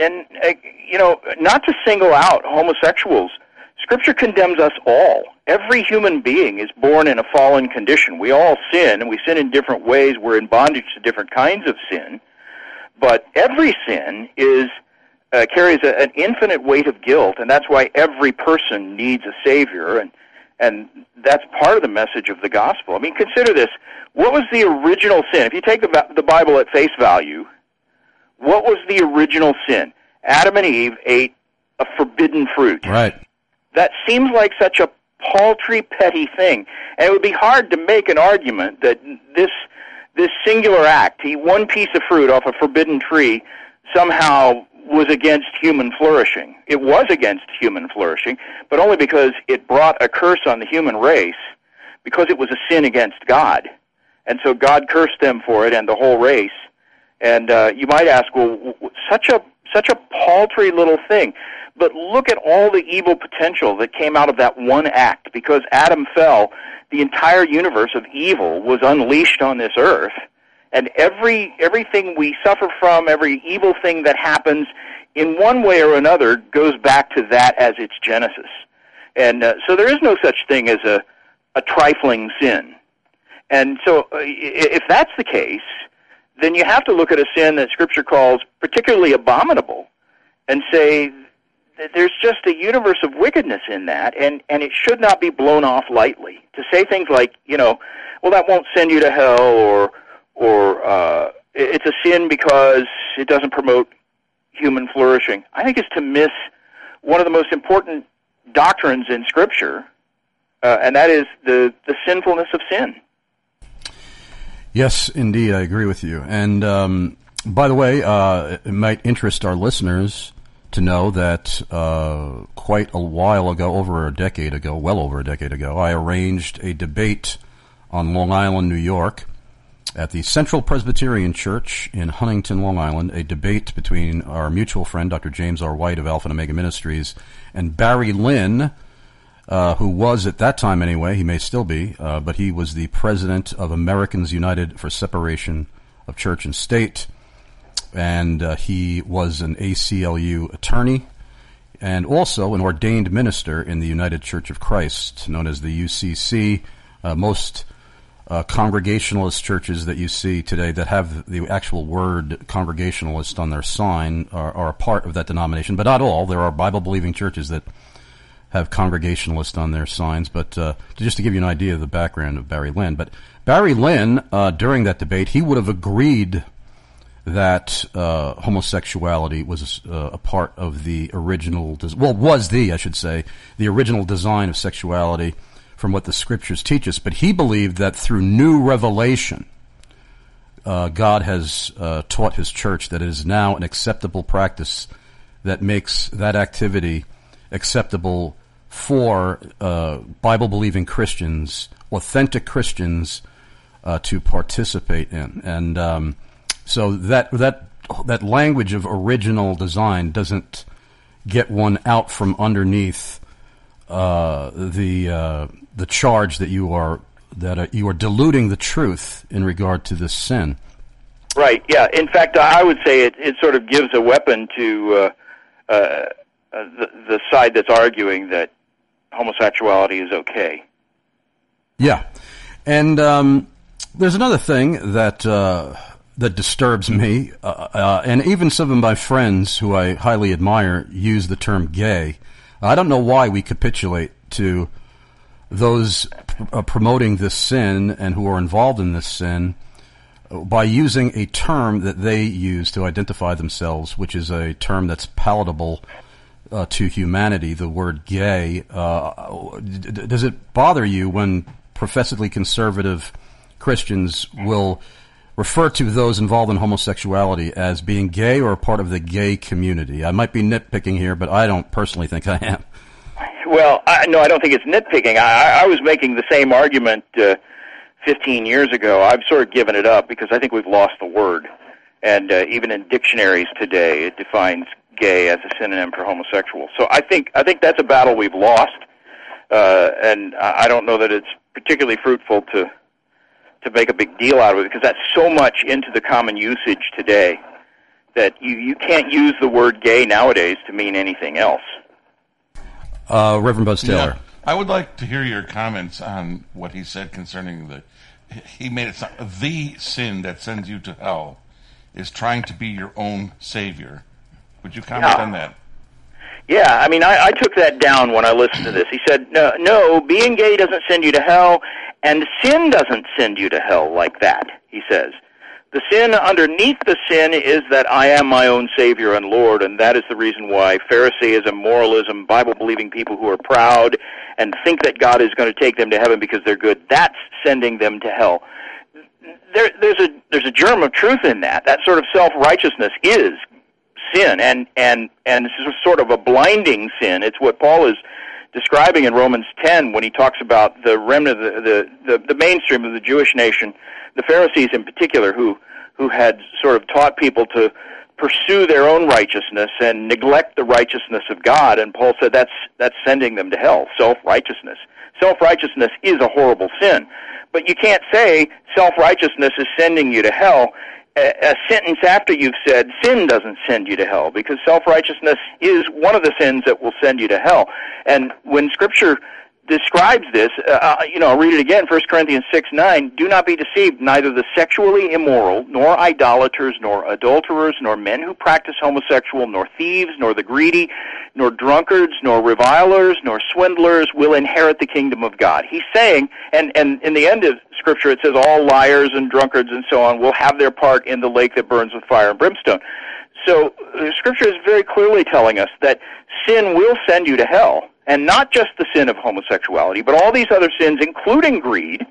not to single out homosexuals, Scripture condemns us all. Every human being is born in a fallen condition. We all sin, and we sin in different ways. We're in bondage to different kinds of sin. But every sin carries an infinite weight of guilt, and that's why every person needs a Savior, and that's part of the message of the gospel. I mean, consider this. What was the original sin? If you take the Bible at face value, what was the original sin? Adam and Eve ate a forbidden fruit. Right. That seems like such a paltry, petty thing. And it would be hard to make an argument that this singular act, one piece of fruit off a forbidden tree, somehow was against human flourishing. It was against human flourishing, but only because it brought a curse on the human race, because it was a sin against God. And so God cursed them for it and the whole race. And you might ask, well, such a paltry little thing. But look at all the evil potential that came out of that one act. Because Adam fell, the entire universe of evil was unleashed on this earth. And everything we suffer from, every evil thing that happens, in one way or another, goes back to that as its genesis. And so there is no such thing as a trifling sin. And so if that's the case, then you have to look at a sin that Scripture calls particularly abominable and say that there's just a universe of wickedness in that, and it should not be blown off lightly. To say things like, well, that won't send you to hell, or it's a sin because it doesn't promote human flourishing, I think is to miss one of the most important doctrines in Scripture, and that is the sinfulness of sin. Yes, indeed, I agree with you. And by the way, it might interest our listeners to know that quite a while ago, well over a decade ago, I arranged a debate on Long Island, New York, at the Central Presbyterian Church in Huntington, Long Island, a debate between our mutual friend, Dr. James R. White of Alpha and Omega Ministries, and Barry Lynn, who was at that time anyway, he may still be, but he was the president of Americans United for Separation of Church and State, and he was an ACLU attorney and also an ordained minister in the United Church of Christ, known as the UCC. Most Congregationalist churches that you see today that have the actual word Congregationalist on their sign are a part of that denomination, but not all. There are Bible-believing churches that have Congregationalist on their signs, but just to give you an idea of the background of Barry Lynn. But Barry Lynn, during that debate, he would have agreed that homosexuality was a part of the original, the original design of sexuality from what the Scriptures teach us. But he believed that through new revelation, God has taught His church that it is now an acceptable practice that makes that activity acceptable for Bible-believing Christians, authentic Christians, to participate in. And so that language of original design doesn't get one out from underneath the charge that you are diluting the truth in regard to this sin. Right. Yeah. In fact, I would say it sort of gives a weapon to the side that's arguing that homosexuality is okay. Yeah, and there's another thing that disturbs me, and even some of my friends who I highly admire use the term gay. I don't know why we capitulate to those promoting this sin and who are involved in this sin by using a term that they use to identify themselves, which is a term that's palatable to humanity, the word gay. Does it bother you when professedly conservative Christians will refer to those involved in homosexuality as being gay or a part of the gay community? I might be nitpicking here, but I don't personally think I am. Well, no, I don't think it's nitpicking. I was making the same argument 15 years ago. I've sort of given it up because I think we've lost the word. And even in dictionaries today, it defines gay as a synonym for homosexual. So I think that's a battle we've lost, and I don't know that it's particularly fruitful to make a big deal out of it because that's so much into the common usage today that you can't use the word gay nowadays to mean anything else. Reverend Buzz Taylor. Yeah, I would like to hear your comments on what he said concerning he made it sound, the sin that sends you to hell is trying to be your own savior. Would you comment on that? Yeah, I mean, I took that down when I listened to this. He said, no, being gay doesn't send you to hell, and sin doesn't send you to hell like that, he says. The sin underneath the sin is that I am my own Savior and Lord, and that is the reason why Pharisaism, moralism, Bible-believing people who are proud and think that God is going to take them to heaven because they're good, that's sending them to hell. There's a germ of truth in that. That sort of self-righteousness is sin, and this is sort of a blinding sin. It's what Paul is describing in Romans 10 when he talks about the remnant, the mainstream of the Jewish nation, the Pharisees in particular, who had sort of taught people to pursue their own righteousness and neglect the righteousness of God. And Paul said that's sending them to hell. Self-righteousness. Self-righteousness is a horrible sin. But you can't say self-righteousness is sending you to hell a sentence after you've said sin doesn't send you to hell, because self-righteousness is one of the sins that will send you to hell. And when Scripture describes this, I'll read it again, 1 Corinthians 6:9, do not be deceived, neither the sexually immoral, nor idolaters, nor adulterers, nor men who practice homosexual, nor thieves, nor the greedy, nor drunkards, nor revilers, nor swindlers will inherit the kingdom of God. He's saying, and in the end of Scripture it says all liars and drunkards and so on will have their part in the lake that burns with fire and brimstone. So Scripture is very clearly telling us that sin will send you to hell. And not just the sin of homosexuality, but all these other sins, including greed,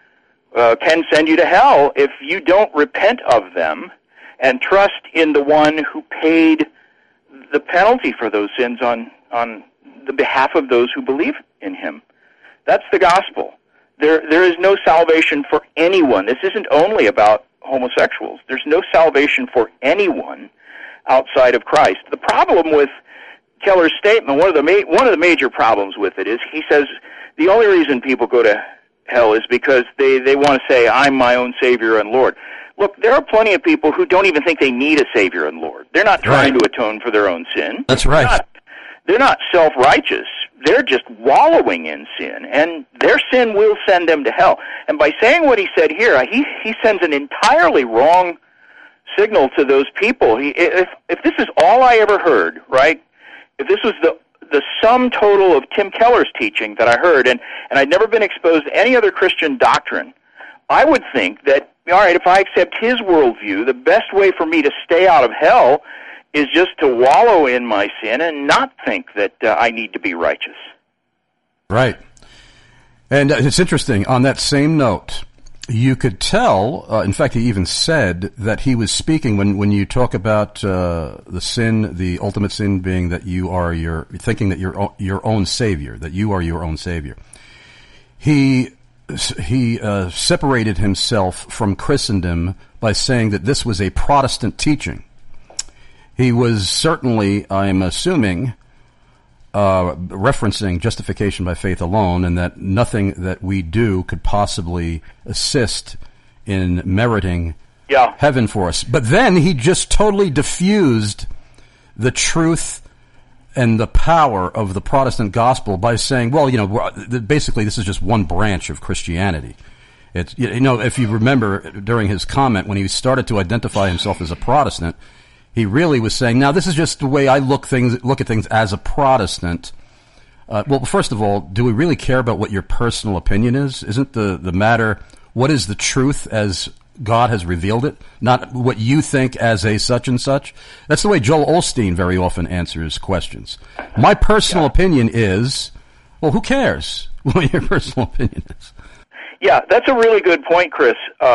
can send you to hell if you don't repent of them and trust in the one who paid the penalty for those sins on the behalf of those who believe in him. That's the gospel. There is no salvation for anyone. This isn't only about homosexuals. There's no salvation for anyone outside of Christ. The problem with Keller's statement, one of the major problems with it is he says the only reason people go to hell is because they want to say, I'm my own Savior and Lord. Look, there are plenty of people who don't even think they need a Savior and Lord. They're not trying to atone for their own sin. That's right. They're not self-righteous. They're just wallowing in sin, and their sin will send them to hell. And by saying what he said here, he sends an entirely wrong signal to those people. If this is all I ever heard, right, if this was the sum total of Tim Keller's teaching that I heard, and I'd never been exposed to any other Christian doctrine, I would think that, all right, if I accept his worldview, the best way for me to stay out of hell is just to wallow in my sin and not think that I need to be righteous. Right. And it's interesting, on that same note, you could tell, in fact, he even said that he was speaking when you talk about the sin, the ultimate sin being that you are thinking that you're your own savior, that you are your own savior. He separated himself from Christendom by saying that this was a Protestant teaching. He was certainly, I'm assuming, referencing justification by faith alone, and that nothing that we do could possibly assist in meriting heaven for us. But then he just totally diffused the truth and the power of the Protestant gospel by saying, well, basically this is just one branch of Christianity. It's, if you remember during his comment when he started to identify himself as a Protestant, he really was saying, now this is just the way I look at things as a Protestant. Well, first of all, do we really care about what your personal opinion is? Isn't the matter what is the truth as God has revealed it, not what you think as a such and such? That's the way Joel Osteen very often answers questions. My personal opinion is, well, who cares what your personal opinion is? Yeah, that's a really good point, Chris.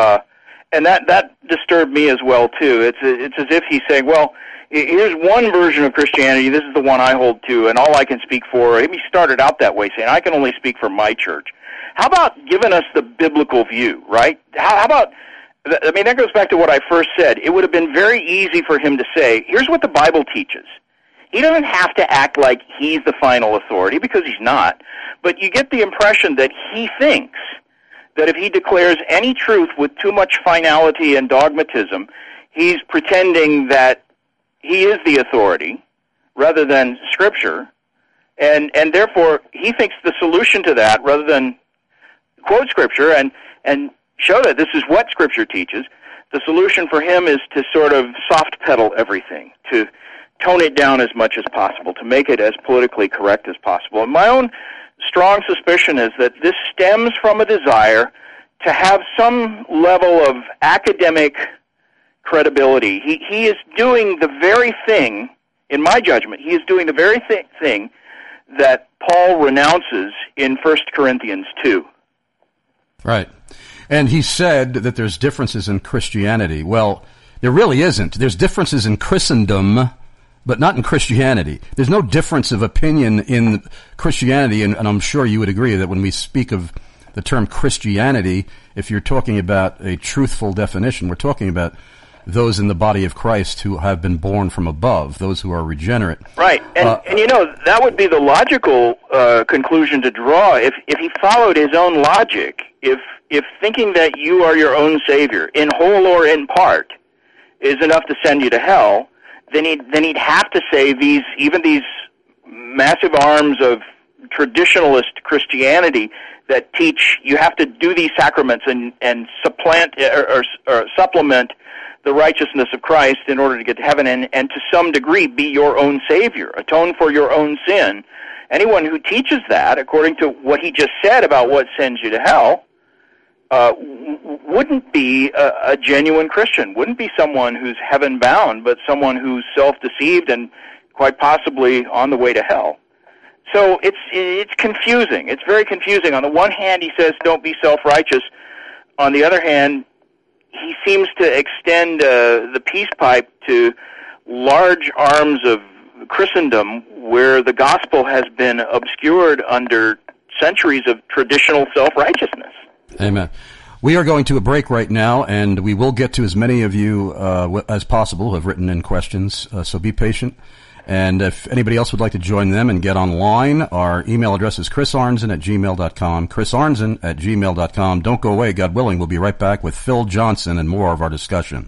And that disturbed me as well, too. It's as if he's saying, well, here's one version of Christianity, this is the one I hold to, and all I can speak for. He started out that way, saying, I can only speak for my church. How about giving us the biblical view, right? How about, that goes back to what I first said. It would have been very easy for him to say, here's what the Bible teaches. He doesn't have to act like he's the final authority, because he's not, but you get the impression that he thinks that if he declares any truth with too much finality and dogmatism, he's pretending that he is the authority rather than Scripture, and therefore he thinks the solution to that, rather than quote Scripture and show that this is what Scripture teaches, the solution for him is to sort of soft pedal everything, to tone it down as much as possible, to make it as politically correct as possible. And my own strong suspicion is that this stems from a desire to have some level of academic credibility. He is doing the very thing, in my judgment, he is doing the very thing that Paul renounces in 1 Corinthians 2. Right. And he said that there's differences in Christianity. Well, there really isn't. There's differences in Christendom, but not in Christianity. There's no difference of opinion in Christianity, and I'm sure you would agree that when we speak of the term Christianity, if you're talking about a truthful definition, we're talking about those in the body of Christ who have been born from above, those who are regenerate. Right, and that would be the logical conclusion to draw if he followed his own logic. If thinking that you are your own Savior, in whole or in part, is enough to send you to hell, then he'd have to say these massive arms of traditionalist Christianity that teach you have to do these sacraments and supplant or supplement the righteousness of Christ in order to get to heaven, and to some degree be your own Savior, atone for your own sin. Anyone who teaches that, according to what he just said about what sends you to hell, wouldn't be a genuine Christian, wouldn't be someone who's heaven-bound, but someone who's self-deceived and quite possibly on the way to hell. So it's confusing. It's very confusing. On the one hand, he says, don't be self-righteous. On the other hand, he seems to extend the peace pipe to large arms of Christendom where the gospel has been obscured under centuries of traditional self-righteousness. Amen. We are going to a break right now, and we will get to as many of you as possible who have written in questions, so be patient. And if anybody else would like to join them and get online, our email address is chrisarnzen@gmail.com, chrisarnzen@gmail.com. Don't go away. God willing, we'll be right back with Phil Johnson and more of our discussion.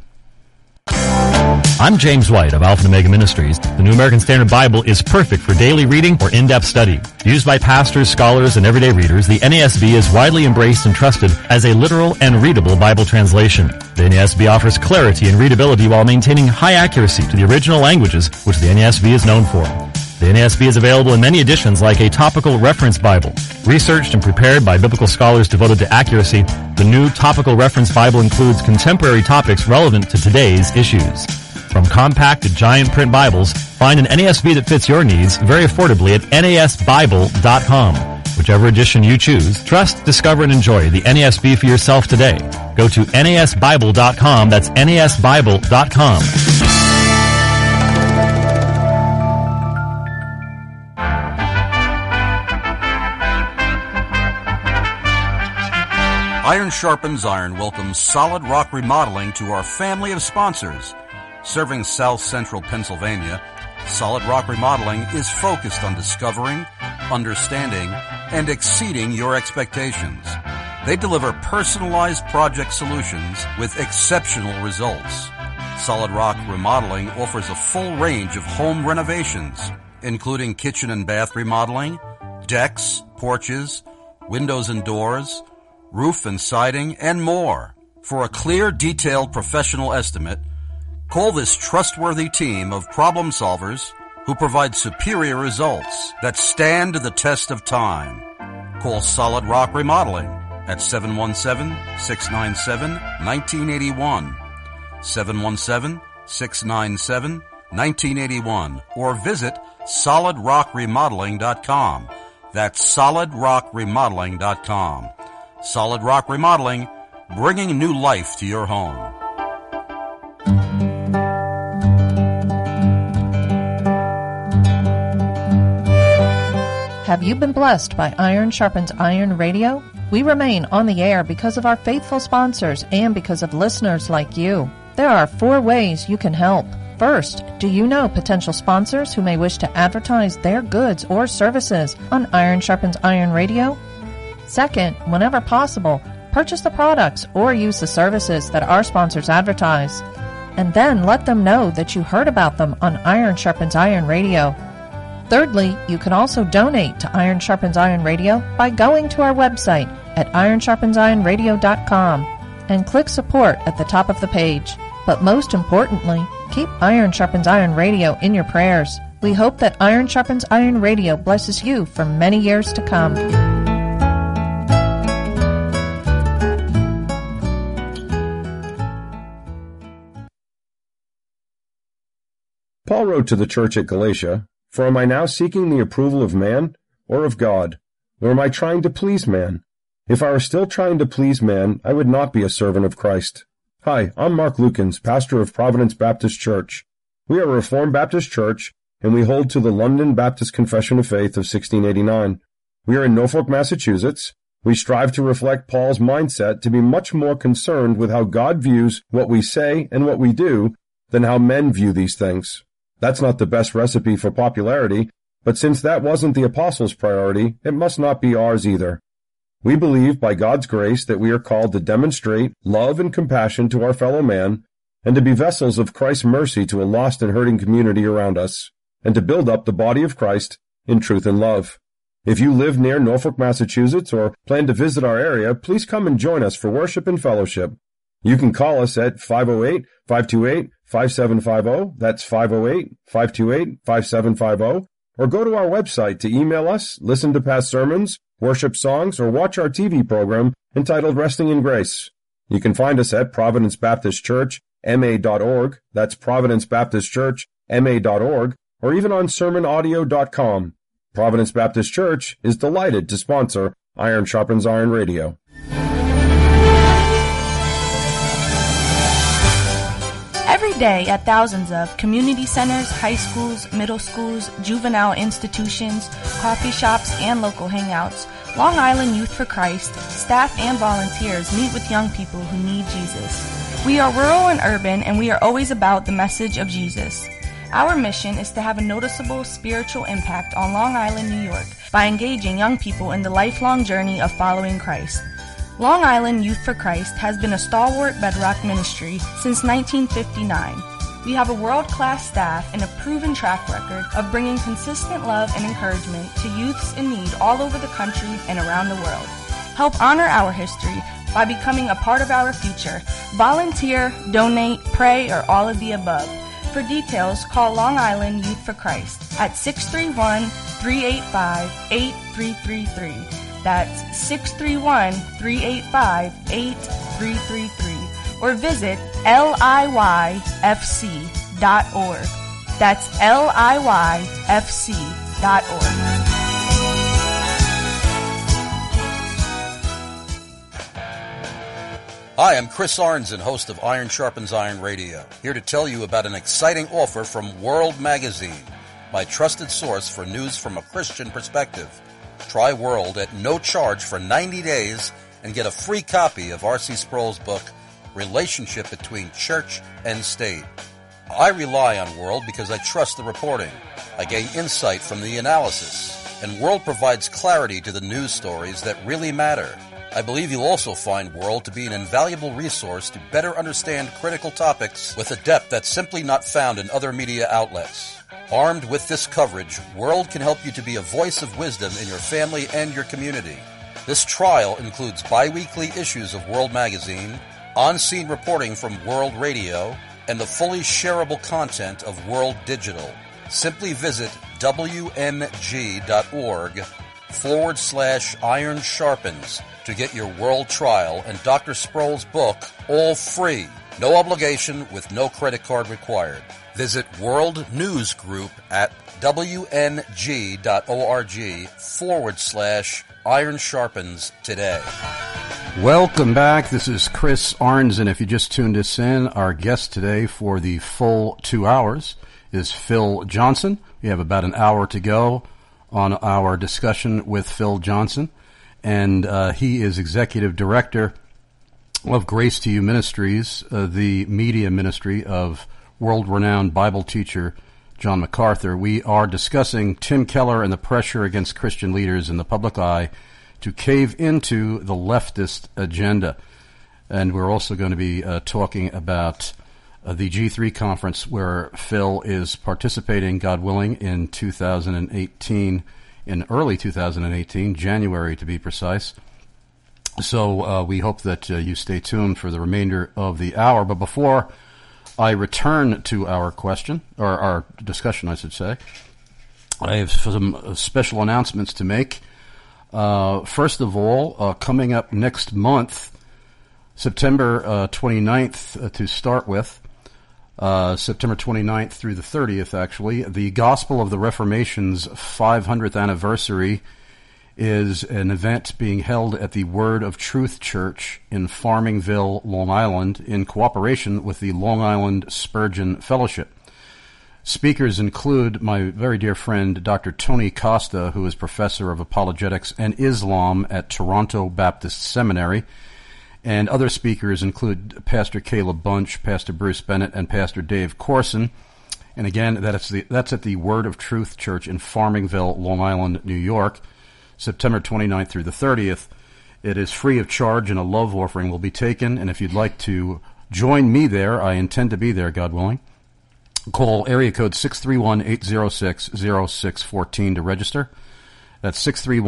I'm James White of Alpha and Omega Ministries. The New American Standard Bible is perfect for daily reading or in-depth study. Used by pastors, scholars, and everyday readers, the NASB is widely embraced and trusted as a literal and readable Bible translation. The NASB offers clarity and readability while maintaining high accuracy to the original languages, which the NASB is known for. The NASB is available in many editions like a topical reference Bible. Researched and prepared by biblical scholars devoted to accuracy, the new topical reference Bible includes contemporary topics relevant to today's issues. From compact to giant print Bibles, find an NASB that fits your needs very affordably at nasbible.com, which whichever edition you choose. Trust, discover, and enjoy the NASB for yourself today. Go to NASBible.com. That's NASBible.com. Iron Sharpens Iron welcomes Solid Rock Remodeling to our family of sponsors. Serving South Central Pennsylvania, Solid Rock Remodeling is focused on discovering, understanding, and exceeding your expectations. They deliver personalized project solutions with exceptional results. Solid Rock Remodeling offers a full range of home renovations, including kitchen and bath remodeling, decks, porches, windows and doors, roof and siding, and more. For a clear, detailed professional estimate, call this trustworthy team of problem solvers who provide superior results that stand the test of time. Call Solid Rock Remodeling at 717-697-1981, 717-697-1981, or visit solidrockremodeling.com. That's solidrockremodeling.com. Solid Rock Remodeling, bringing new life to your home. Have you been blessed by Iron Sharpens Iron Radio? We remain on the air because of our faithful sponsors and because of listeners like you. There are 4 ways you can help. First, do you know potential sponsors who may wish to advertise their goods or services on Iron Sharpens Iron Radio? Second, whenever possible, purchase the products or use the services that our sponsors advertise. And then let them know that you heard about them on Iron Sharpens Iron Radio. Thirdly, you can also donate to Iron Sharpens Iron Radio by going to our website at ironsharpensironradio.com and click support at the top of the page. But most importantly, keep Iron Sharpens Iron Radio in your prayers. We hope that Iron Sharpens Iron Radio blesses you for many years to come. Paul wrote to the church at Galatia, "For am I now seeking the approval of man or of God? Or am I trying to please man? If I were still trying to please man, I would not be a servant of Christ." Hi, I'm Mark Lukens, pastor of Providence Baptist Church. We are a Reformed Baptist church, and we hold to the London Baptist Confession of Faith of 1689. We are in Norfolk, Massachusetts. We strive to reflect Paul's mindset to be much more concerned with how God views what we say and what we do than how men view these things. That's not the best recipe for popularity, but since that wasn't the apostles' priority, it must not be ours either. We believe by God's grace that we are called to demonstrate love and compassion to our fellow man, and to be vessels of Christ's mercy to a lost and hurting community around us, and to build up the body of Christ in truth and love. If you live near Norfolk, Massachusetts, or plan to visit our area, please come and join us for worship and fellowship. You can call us at 508-528-5750, that's 508-528-5750, or go to our website to email us, listen to past sermons, worship songs, or watch our TV program entitled Resting in Grace. You can find us at Providence Baptist Church, ma.org, that's Providence Baptist Church, ma.org, or even on sermonaudio.com. Providence Baptist Church is delighted to sponsor Iron Sharpens Iron Radio. Every day at thousands of community centers, high schools, middle schools, juvenile institutions, coffee shops, and local hangouts, Long Island Youth for Christ, staff and volunteers meet with young people who need Jesus. We are rural and urban, and we are always about the message of Jesus. Our mission is to have a noticeable spiritual impact on Long Island, New York, by engaging young people in the lifelong journey of following Christ. Long Island Youth for Christ has been a stalwart bedrock ministry since 1959. We have a world-class staff and a proven track record of bringing consistent love and encouragement to youths in need all over the country and around the world. Help honor our history by becoming a part of our future. Volunteer, donate, pray, or all of the above. For details, call Long Island Youth for Christ at 631-385-8333. That's 631-385-8333. Or visit liyfc.org. That's liyfc.org. Hi, I'm Chris Arnzen, host of Iron Sharpens Iron Radio, here to tell you about an exciting offer from World Magazine, my trusted source for news from a Christian perspective. Try World at no charge for 90 days and get a free copy of R.C. Sproul's book, Relationship Between Church and State. I rely on World because I trust the reporting. I gain insight from the analysis, and World provides clarity to the news stories that really matter. I believe you'll also find World to be an invaluable resource to better understand critical topics with a depth that's simply not found in other media outlets. Armed with this coverage, World can help you to be a voice of wisdom in your family and your community. This trial includes bi-weekly issues of World Magazine, on-scene reporting from World Radio, and the fully shareable content of World Digital. Simply visit WMG.org/Iron Sharpens to get your World trial and Dr. Sproul's book all free. No obligation with no credit card required. Visit World News Group at WNG.org/Iron Sharpens today. Welcome back. This is Chris Arnzen. If you just tuned us in, our guest today for the full 2 hours is Phil Johnson. We have about an hour to go on our discussion with Phil Johnson, and he is Executive Director of Grace to You Ministries, the media ministry of world-renowned Bible teacher John MacArthur. We are discussing Tim Keller and the pressure against Christian leaders in the public eye to cave into the leftist agenda. And we're also going to be talking about the G3 conference where Phil is participating, God willing, in 2018, in early 2018, January to be precise. So we hope that you stay tuned for the remainder of the hour. But before I return to our question, or our discussion, I should say, I have some special announcements to make. First of all, coming up next month, September 29th to start with, September 29th through the 30th, actually, the Gospel of the Reformation's 500th anniversary is an event being held at the Word of Truth Church in Farmingville, Long Island, in cooperation with the Long Island Spurgeon Fellowship. Speakers include my very dear friend, Dr. Tony Costa, who is professor of apologetics and Islam at Toronto Baptist Seminary. And other speakers include Pastor Caleb Bunch, Pastor Bruce Bennett, and Pastor Dave Corson. And again, that's at the Word of Truth Church in Farmingville, Long Island, New York, September 29th through the 30th. It is free of charge, and a love offering will be taken. And if you'd like to join me there, I intend to be there, God willing. Call area code 631-806-0614 to register. That's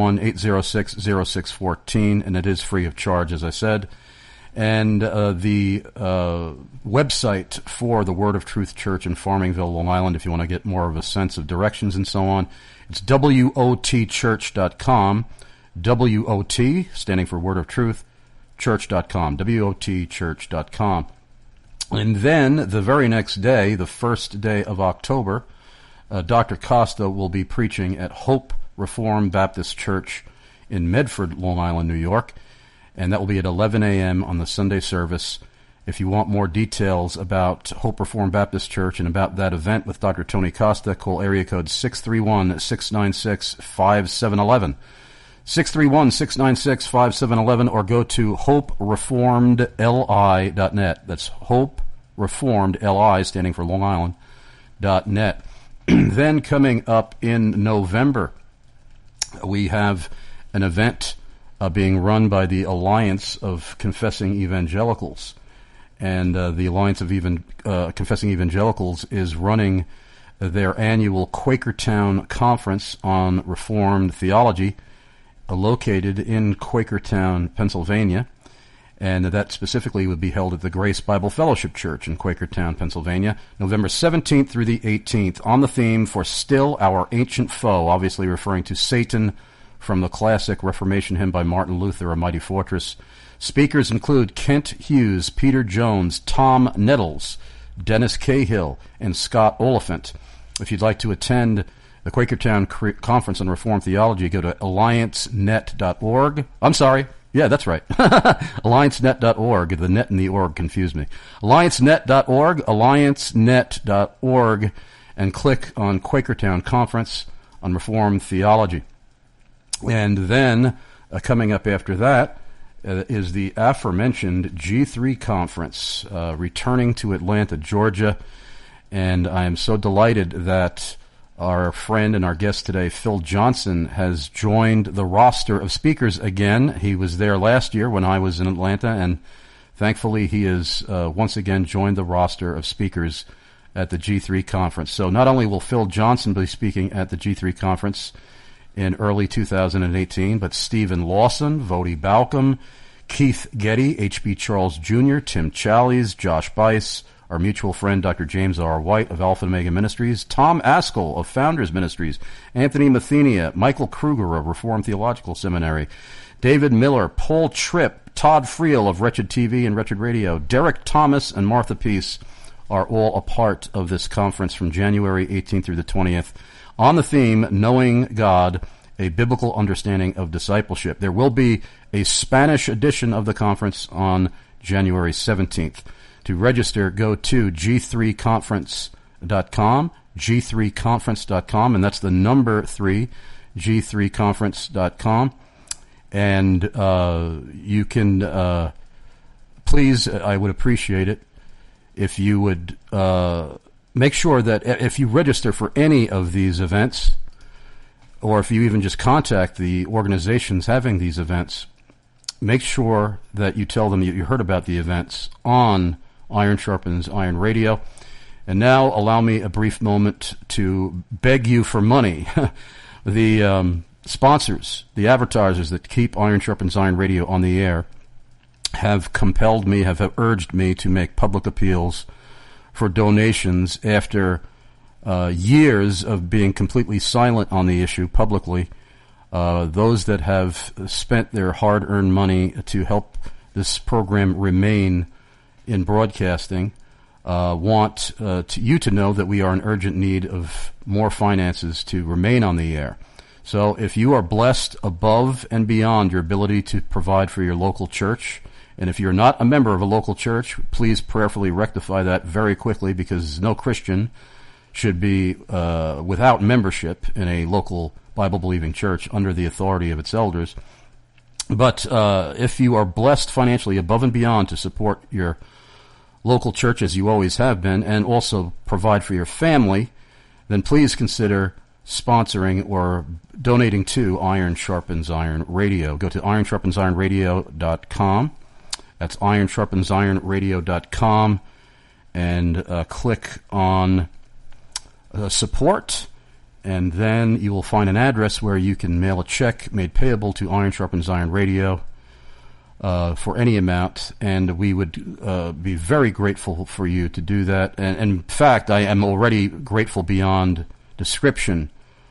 631-806-0614, and it is free of charge, as I said. And the website for the Word of Truth Church in Farmingville, Long Island, if you want to get more of a sense of directions and so on, it's WOTchurch.com. WOT, standing for Word of Truth, church.com. WOTchurch.com. And then the very next day, the first day of October, Dr. Costa will be preaching at Hope Reformed Baptist Church in Medford, Long Island, New York, and that will be at 11 a.m. on the Sunday service. If you want more details about Hope Reformed Baptist Church and about that event with Dr. Tony Costa, call area code 631-696-5711. 631-696-5711, or go to hopereformedli.net. That's hopereformedli, standing for Long Island, .net. Then coming up in November, we have an event being run by the Alliance of Confessing Evangelicals. And the Alliance of Confessing Evangelicals is running their annual Quakertown Conference on Reformed Theology, located in Quakertown, Pennsylvania. And that specifically would be held at the Grace Bible Fellowship Church in Quakertown, Pennsylvania, November 17th through the 18th, on the theme for Still Our Ancient Foe, obviously referring to Satan from the classic Reformation hymn by Martin Luther, A Mighty Fortress. Speakers include Kent Hughes, Peter Jones, Tom Nettles, Dennis Cahill, and Scott Oliphant. If you'd like to attend the Quakertown Conference on Reformed Theology, go to alliancenet.org. I'm sorry, Yeah, that's right. AllianceNet.org. The net and the org confused me. AllianceNet.org, AllianceNet.org, and click on Quakertown Conference on Reformed Theology. And then, coming up after that, is the aforementioned G3 Conference, returning to Atlanta, Georgia. And I am so delighted that our friend and our guest today, Phil Johnson, has joined the roster of speakers again. He was there last year when I was in Atlanta, and thankfully he has once again joined the roster of speakers at the G3 Conference. So not only will Phil Johnson be speaking at the G3 Conference in early 2018, but Stephen Lawson, Vodi Balcom, Keith Getty, H.B. Charles Jr., Tim Challies, Josh Bice, our mutual friend Dr. James R. White of Alpha and Omega Ministries, Tom Askell of Founders Ministries, Anthony Mathenia, Michael Kruger of Reformed Theological Seminary, David Miller, Paul Tripp, Todd Friel of Wretched TV and Wretched Radio, Derek Thomas, and Martha Peace are all a part of this conference from January 18th through the 20th on the theme, Knowing God, a Biblical Understanding of Discipleship. There will be a Spanish edition of the conference on January 17th. To register, go to g3conference.com, g3conference.com, and that's the number 3, g3conference.com. And you can, please, I would appreciate it if you would make sure that if you register for any of these events, or if you even just contact the organizations having these events, make sure that you tell them you heard about the events on Iron Sharpens Iron Radio. And now allow me a brief moment to beg you for money. The sponsors, the advertisers that keep Iron Sharpens Iron Radio on the air have compelled me, have urged me to make public appeals for donations after years of being completely silent on the issue publicly. Those that have spent their hard-earned money to help this program remain in broadcasting want you to know that we are in urgent need of more finances to remain on the air. So if you are blessed above and beyond your ability to provide for your local church, and if you're not a member of a local church, please prayerfully rectify that very quickly, because no Christian should be without membership in a local Bible-believing church under the authority of its elders. But if you are blessed financially above and beyond to support your local church as you always have been, and also provide for your family, then please consider sponsoring or donating to Iron Sharpens Iron Radio. Go to ironsharpensironradio.com. That's ironsharpensironradio.com, and click on support, and then you will find an address where you can mail a check made payable to Iron Sharpens Iron Radio for any amount, and we would be very grateful for you to do that. And in fact, I am already grateful beyond description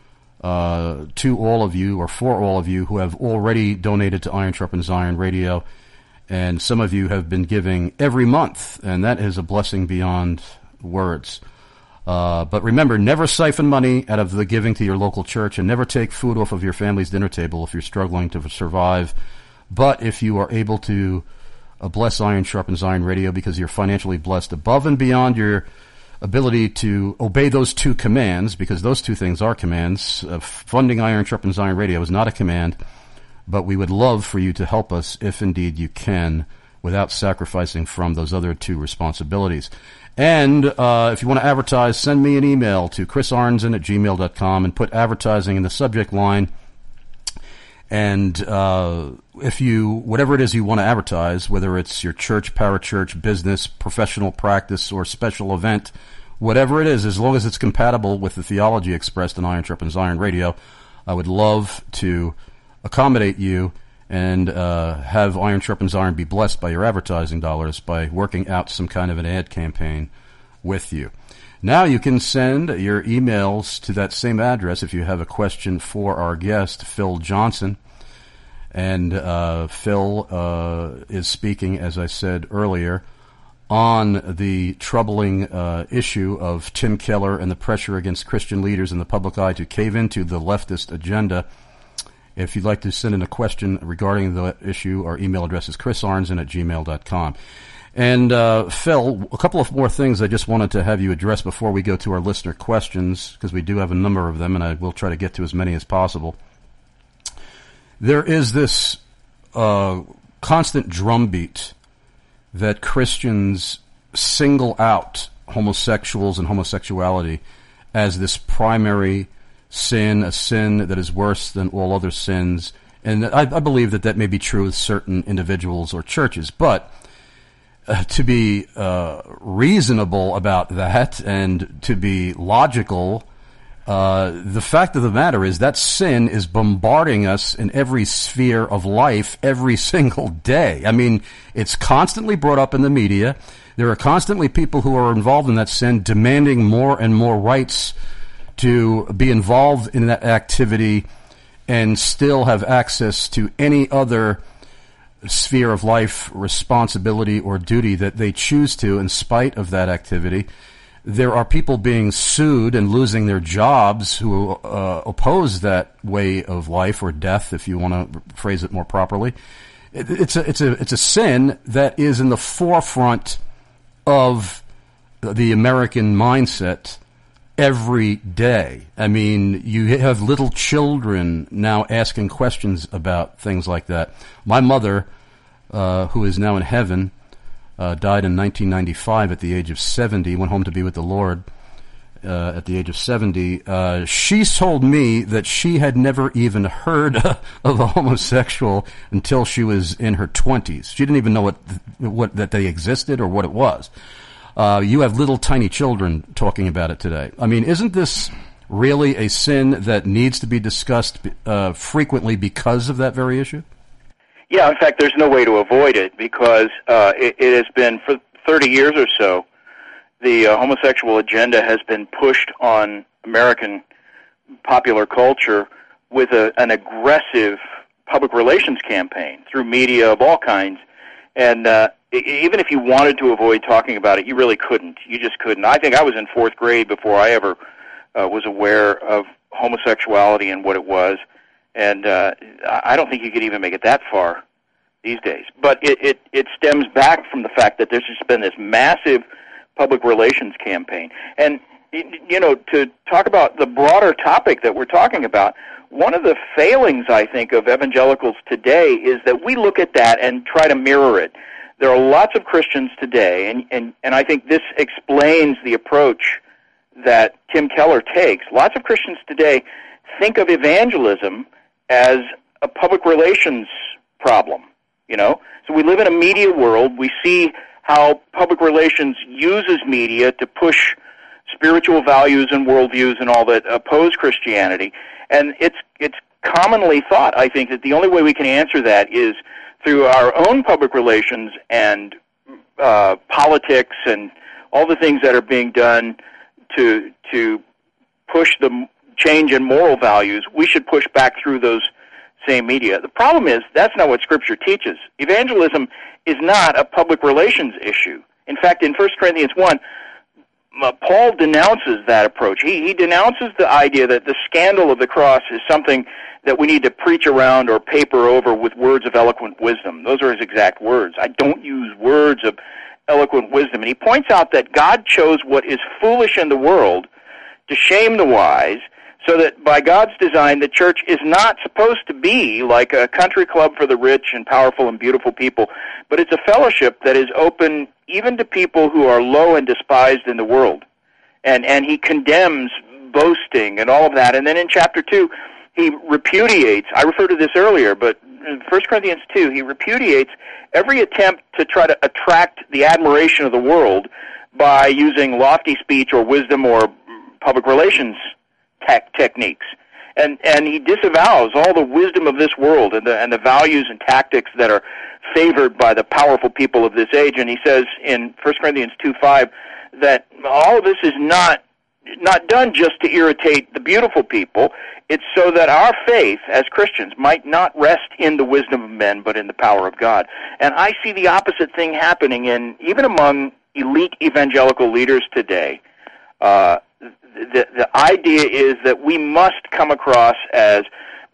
to all of you, or for all of you, who have already donated to Iron Sharpens Iron Radio, and some of you have been giving every month, and that is a blessing beyond words. But remember, never siphon money out of the giving to your local church, and never take food off of your family's dinner table if you're struggling to survive. But if you are able to bless Iron Sharpens Iron Radio because you're financially blessed above and beyond your ability to obey those two commands, because those two things are commands. Funding Iron Sharpens Iron Radio is not a command, but we would love for you to help us if indeed you can, without sacrificing from those other two responsibilities. And if you want to advertise, send me an email to chrisarnson@gmail.com and put advertising in the subject line. And if you, whatever it is you want to advertise, whether it's your church, parachurch, business, professional practice, or special event, whatever it is, as long as it's compatible with the theology expressed in Iron Sharpens Iron Radio, I would love to accommodate you and have Iron Sharpens Iron be blessed by your advertising dollars by working out some kind of an ad campaign with you. Now you can send your emails to that same address if you have a question for our guest, Phil Johnson. And Phil is speaking, as I said earlier, on the troubling issue of Tim Keller and the pressure against Christian leaders in the public eye to cave into the leftist agenda. If you'd like to send in a question regarding the issue, our email address is chrisarnson@gmail.com. And Phil, a couple of more things I just wanted to have you address before we go to our listener questions, because we do have a number of them, and I will try to get to as many as possible. There is this constant drumbeat that Christians single out homosexuals and homosexuality as this primary sin, a sin that is worse than all other sins. And I believe that may be true with certain individuals or churches. But to be reasonable about that and to be logical, the fact of the matter is that sin is bombarding us in every sphere of life every single day. I mean, it's constantly brought up in the media. There are constantly people who are involved in that sin demanding more and more rights to be involved in that activity and still have access to any other sphere of life, responsibility, or duty that they choose to in spite of that activity. There are people being sued and losing their jobs who oppose that way of life, or death, if you want to phrase it more properly. It's a sin that is in the forefront of the American mindset every day. I mean, you have little children now asking questions about things like that. My mother, who is now in heaven, died in 1995 at the age of 70, went home to be with the Lord at the age of 70. She told me that she had never even heard of a homosexual until she was in her 20s. She didn't even know what that they existed or what it was. You have little tiny children talking about it today. I mean, isn't this really a sin that needs to be discussed frequently because of that very issue? Yeah, in fact, there's no way to avoid it because it has been, for 30 years or so, the homosexual agenda has been pushed on American popular culture with an aggressive public relations campaign through media of all kinds. And even if you wanted to avoid talking about it, you really couldn't. You just couldn't. I think I was in fourth grade before I ever was aware of homosexuality and what it was. And I don't think you could even make it that far these days. But it stems back from the fact that there's just been this massive public relations campaign. And, you know, to talk about the broader topic that we're talking about, one of the failings, I think, of evangelicals today is that we look at that and try to mirror it. There are lots of Christians today, and I think this explains the approach that Tim Keller takes. Lots of Christians today think of evangelism as a public relations problem, you know? So we live in a media world. We see how public relations uses media to push spiritual values and worldviews and all that oppose Christianity. And it's commonly thought, I think, that the only way we can answer that is through our own public relations and politics and all the things that are being done to push the change in moral values. We should push back through those same media. The problem is that's not what Scripture teaches. Evangelism is not a public relations issue. In fact, in 1 Corinthians 1, Paul denounces that approach. He denounces the idea that the scandal of the cross is something that we need to preach around or paper over with words of eloquent wisdom. Those are his exact words. I don't use words of eloquent wisdom. And he points out that God chose what is foolish in the world to shame the wise, so that by God's design, the church is not supposed to be like a country club for the rich and powerful and beautiful people, but it's a fellowship that is open even to people who are low and despised in the world. And he condemns boasting and all of that. And then in chapter 2, he repudiates, I referred to this earlier, but in 1 Corinthians 2, he repudiates every attempt to try to attract the admiration of the world by using lofty speech or wisdom or public relations techniques. And he disavows all the wisdom of this world and the values and tactics that are favored by the powerful people of this age. And he says in 1 Corinthians 2:5 that all of this is not done just to irritate the beautiful people. It's so that our faith as Christians might not rest in the wisdom of men, but in the power of God. And I see the opposite thing happening even among elite evangelical leaders today. The idea is that we must come across as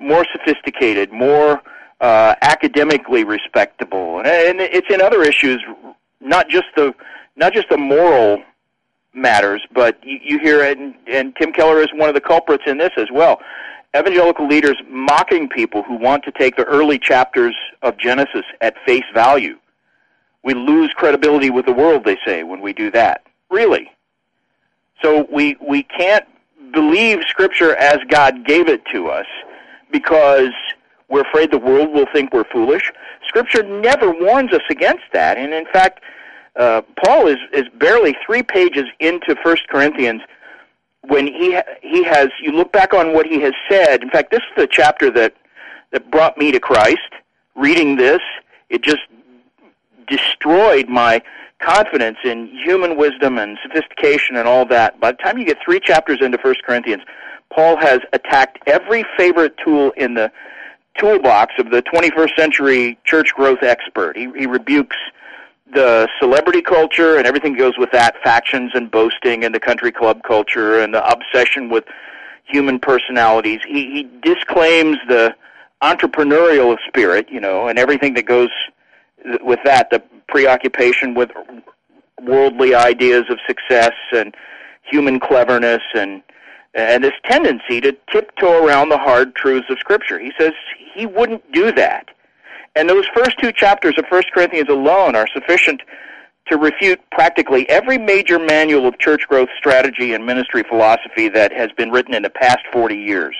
more sophisticated, more academically respectable, and it's in other issues, not just the moral matters, but you hear it, and Tim Keller is one of the culprits in this as well. Evangelical leaders mocking people who want to take the early chapters of Genesis at face value. We lose credibility with the world, they say, when we do that. Really. So we can't believe Scripture as God gave it to us because we're afraid the world will think we're foolish. Scripture never warns us against that. And in fact, Paul is barely 3 pages into 1 Corinthians when he has, you look back on what he has said. In fact, this is the chapter that brought me to Christ. Reading this, it just destroyed my confidence in human wisdom and sophistication and all that. By the time you get 3 chapters into 1 Corinthians, Paul has attacked every favorite tool in the toolbox of the 21st century church growth expert. He rebukes the celebrity culture and everything that goes with that, factions and boasting and the country club culture and the obsession with human personalities. He disclaims the entrepreneurial spirit, and everything that goes with that, the preoccupation with worldly ideas of success and human cleverness and this tendency to tiptoe around the hard truths of Scripture. He says he wouldn't do that. And those first 2 chapters of 1 Corinthians alone are sufficient to refute practically every major manual of church growth strategy and ministry philosophy that has been written in the past 40 years.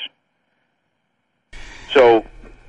So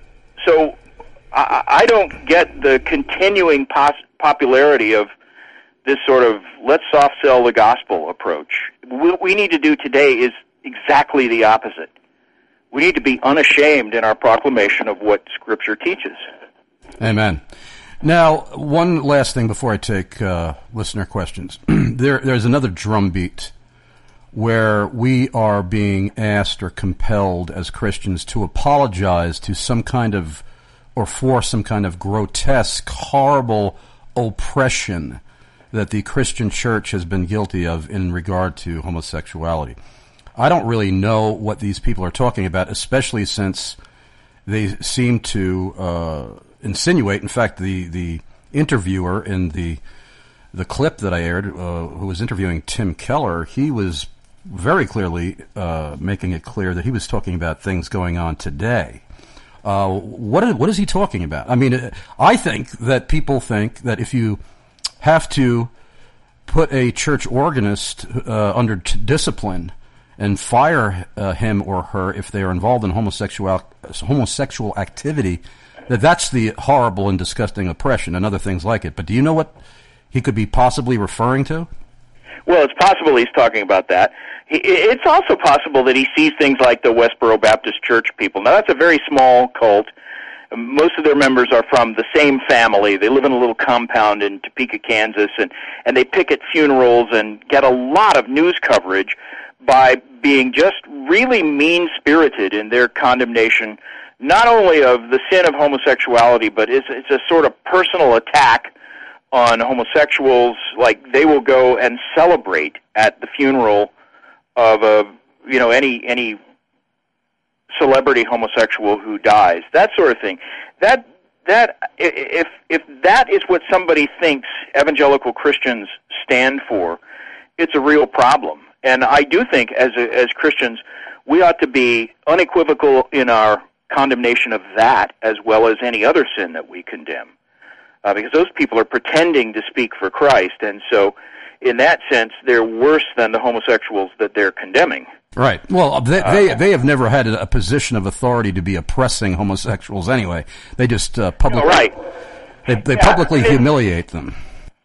I don't get the continuing popularity of this sort of let's soft sell the gospel approach. What we need to do today is exactly the opposite. We need to be unashamed in our proclamation of what Scripture teaches. Amen. Now, one last thing before I take listener questions. There's another drumbeat where we are being asked or compelled as Christians to apologize to some kind of, or for some kind of grotesque, horrible oppression that the Christian church has been guilty of in regard to homosexuality. I don't really know what these people are talking about, especially since they seem to insinuate. In fact, the interviewer in the clip that I aired, who was interviewing Tim Keller, he was very clearly making it clear that he was talking about things going on today. What is he talking about? I mean, I think that people think that if you have to put a church organist under discipline and fire him or her if they are involved in homosexual activity, that's the horrible and disgusting oppression and other things like it. But do you know what he could be possibly referring to? Well, it's possible he's talking about that. It's also possible that he sees things like the Westboro Baptist Church people. Now, that's a very small cult. Most of their members are from the same family. They live in a little compound in Topeka, Kansas, and they picket funerals and get a lot of news coverage by being just really mean-spirited in their condemnation, not only of the sin of homosexuality, but it's a sort of personal attack on homosexuals. Like, they will go and celebrate at the funeral of any celebrity homosexual who dies, that sort of thing. That if that is what somebody thinks evangelical Christians stand for, it's a real problem. And I do think as Christians, we ought to be unequivocal in our condemnation of that as well as any other sin that we condemn. Because those people are pretending to speak for Christ, and so in that sense, they're worse than the homosexuals that they're condemning. Right. Well, they have never had a position of authority to be oppressing homosexuals anyway. They just publicly they publicly humiliate them.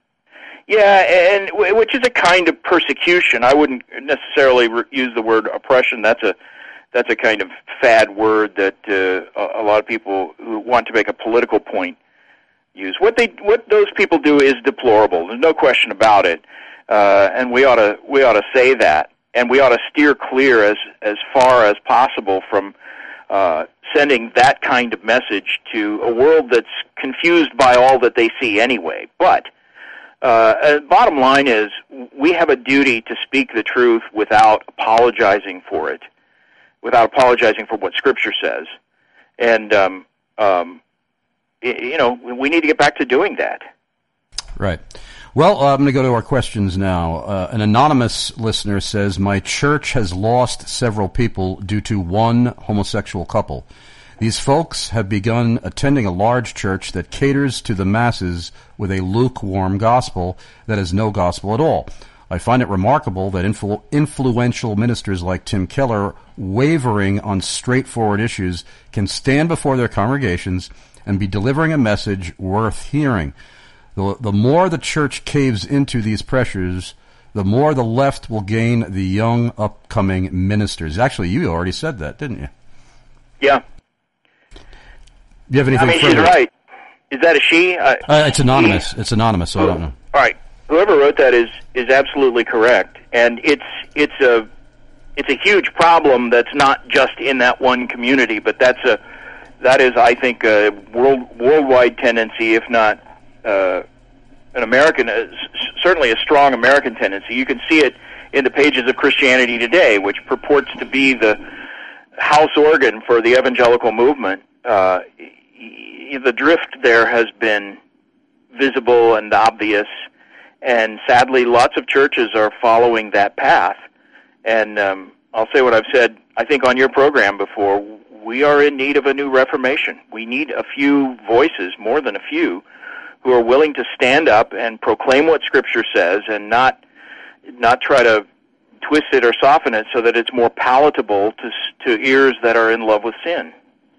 Yeah, and which is a kind of persecution. I wouldn't necessarily use the word oppression. That's a kind of fad word that a lot of people who want to make a political point use. What those people do is deplorable. There's no question about it, and we ought to say that, and we ought to steer clear as far as possible from sending that kind of message to a world that's confused by all that they see anyway. But bottom line is, we have a duty to speak the truth without apologizing for it, without apologizing for what Scripture says. And we need to get back to doing that. Right. Well, I'm going to go to our questions now. An anonymous listener says, my church has lost several people due to one homosexual couple. These folks have begun attending a large church that caters to the masses with a lukewarm gospel that is no gospel at all. I find it remarkable that influential ministers like Tim Keller, wavering on straightforward issues, can stand before their congregations and be delivering a message worth hearing. The more the church caves into these pressures, the more the left will gain the young, upcoming ministers. Actually, you already said that, didn't you? Yeah. Do you have anything further? She's right. Is that a she? It's anonymous. It's anonymous, so I don't know. All right. Whoever wrote that is absolutely correct, and it's a huge problem that's not just in that one community, but that is, I think, a worldwide tendency, if not an American, certainly a strong American tendency. You can see it in the pages of Christianity Today, which purports to be the house organ for the evangelical movement. The drift there has been visible and obvious, and sadly lots of churches are following that path. And I'll say what I've said, I think, on your program before. We are in need of a new reformation. We need a few voices, more than a few, who are willing to stand up and proclaim what Scripture says and not try to twist it or soften it so that it's more palatable to ears that are in love with sin.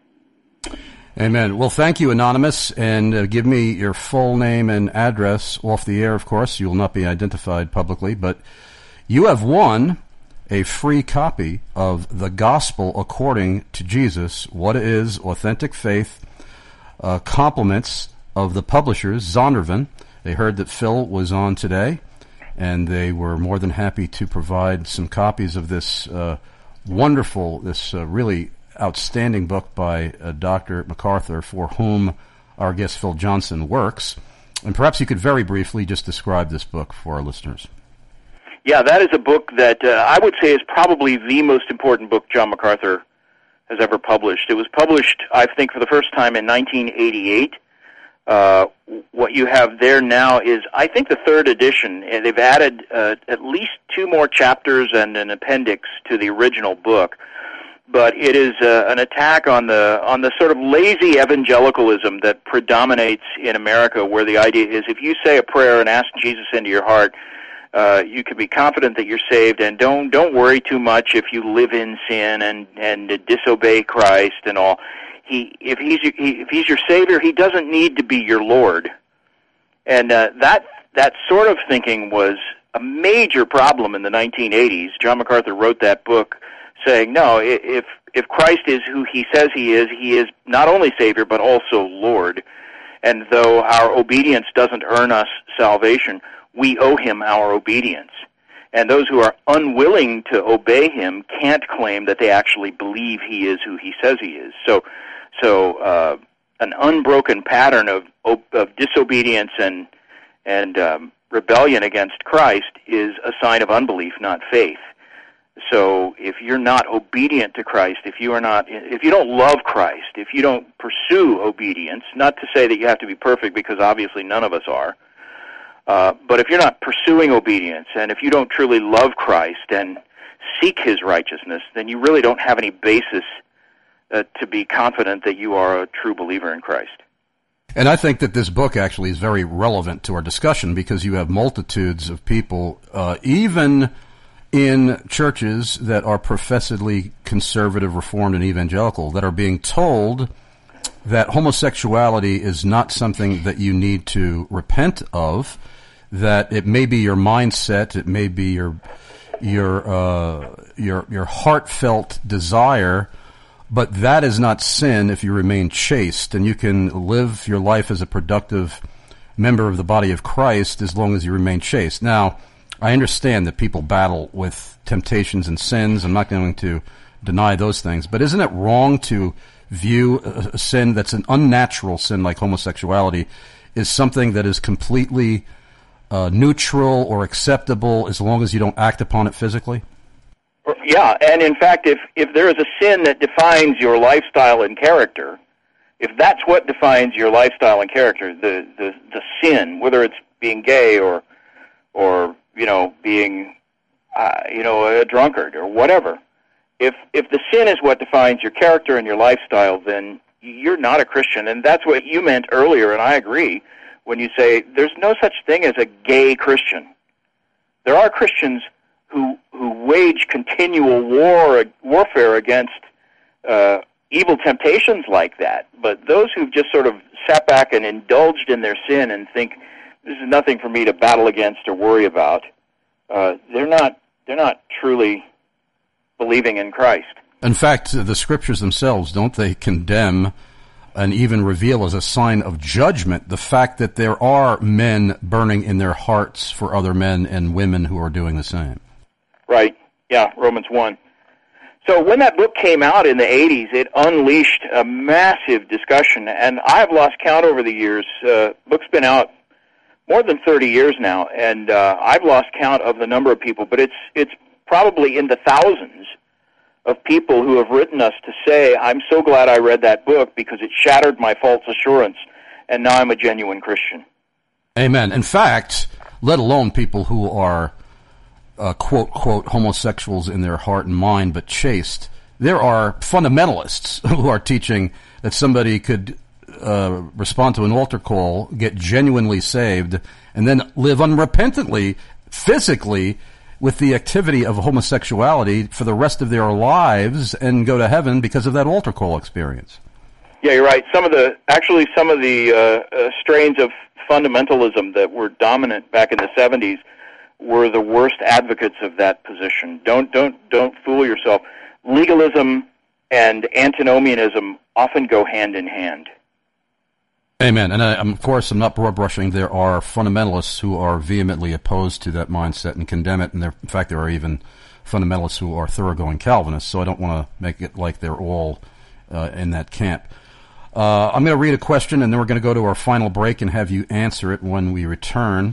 Amen. Well, thank you, Anonymous, and give me your full name and address off the air, of course. You will not be identified publicly, but you have won a free copy of The Gospel According to Jesus, What Is Authentic Faith, compliments of the publishers, Zondervan. They heard that Phil was on today, and they were more than happy to provide some copies of this wonderful, this really outstanding book by Dr. MacArthur, for whom our guest Phil Johnson works. And perhaps you could very briefly just describe this book for our listeners. Yeah, that is a book that I would say is probably the most important book John MacArthur has ever published. It was published, I think, for the first time in 1988. What you have there now is, I think, the third edition. And they've added at least 2 more chapters and an appendix to the original book. But it is an attack on the sort of lazy evangelicalism that predominates in America, where the idea is if you say a prayer and ask Jesus into your heart, you can be confident that you're saved, and don't worry too much if you live in sin and disobey Christ and all. If he's your Savior, he doesn't need to be your Lord. And that sort of thinking was a major problem in the 1980s. John MacArthur wrote that book saying, no, if Christ is who he says he is not only Savior but also Lord. And though our obedience doesn't earn us salvation, we owe him our obedience. And those who are unwilling to obey him can't claim that they actually believe he is who he says he is. So an unbroken pattern of disobedience and rebellion against Christ is a sign of unbelief, not faith. So if you're not obedient to Christ, if you don't love Christ, if you don't pursue obedience, not to say that you have to be perfect, because obviously none of us are, but if you're not pursuing obedience, and if you don't truly love Christ and seek his righteousness, then you really don't have any basis to be confident that you are a true believer in Christ. And I think that this book actually is very relevant to our discussion, because you have multitudes of people, even in churches that are professedly conservative, reformed, and evangelical, that are being told that homosexuality is not something that you need to repent of, that it may be your mindset, it may be your heartfelt desire, but that is not sin if you remain chaste, and you can live your life as a productive member of the body of Christ as long as you remain chaste. Now, I understand that people battle with temptations and sins. I'm not going to deny those things. But isn't it wrong to view a sin that's an unnatural sin like homosexuality is something that is completely neutral or acceptable as long as you don't act upon it physically? Yeah, and in fact, if there is a sin that defines your lifestyle and character, if that's what defines your lifestyle and character, the sin, whether it's being gay or being a drunkard or whatever, if the sin is what defines your character and your lifestyle, then you're not a Christian. And that's what you meant earlier, and I agree when you say there's no such thing as a gay Christian. There are Christians who wage continual warfare against evil temptations like that. But those who've just sort of sat back and indulged in their sin and think this is nothing for me to battle against or worry about, they're not truly believing in Christ. In fact, the scriptures themselves, don't they condemn and even reveal as a sign of judgment the fact that there are men burning in their hearts for other men and women who are doing the same? Right. Yeah, Romans 1. So when that book came out in the 80s, it unleashed a massive discussion, and I've lost count over the years. Book's been out more than 30 years now, and I've lost count of the number of people, but it's probably in the thousands of people who have written us to say, I'm so glad I read that book because it shattered my false assurance, and now I'm a genuine Christian. Amen. In fact, let alone people who are, quote, quote, homosexuals in their heart and mind, but chaste, there are fundamentalists who are teaching that somebody could respond to an altar call, get genuinely saved, and then live unrepentantly, physically, with the activity of homosexuality for the rest of their lives and go to heaven because of that altar call experience. Yeah, you're right. Some of the strains of fundamentalism that were dominant back in the 70s were the worst advocates of that position. Don't fool yourself. Legalism and antinomianism often go hand in hand. Amen. And of course, I'm not broad brushing. There are fundamentalists who are vehemently opposed to that mindset and condemn it. And in fact, there are even fundamentalists who are thoroughgoing Calvinists. So I don't want to make it like they're all in that camp. I'm going to read a question, and then we're going to go to our final break and have you answer it when we return.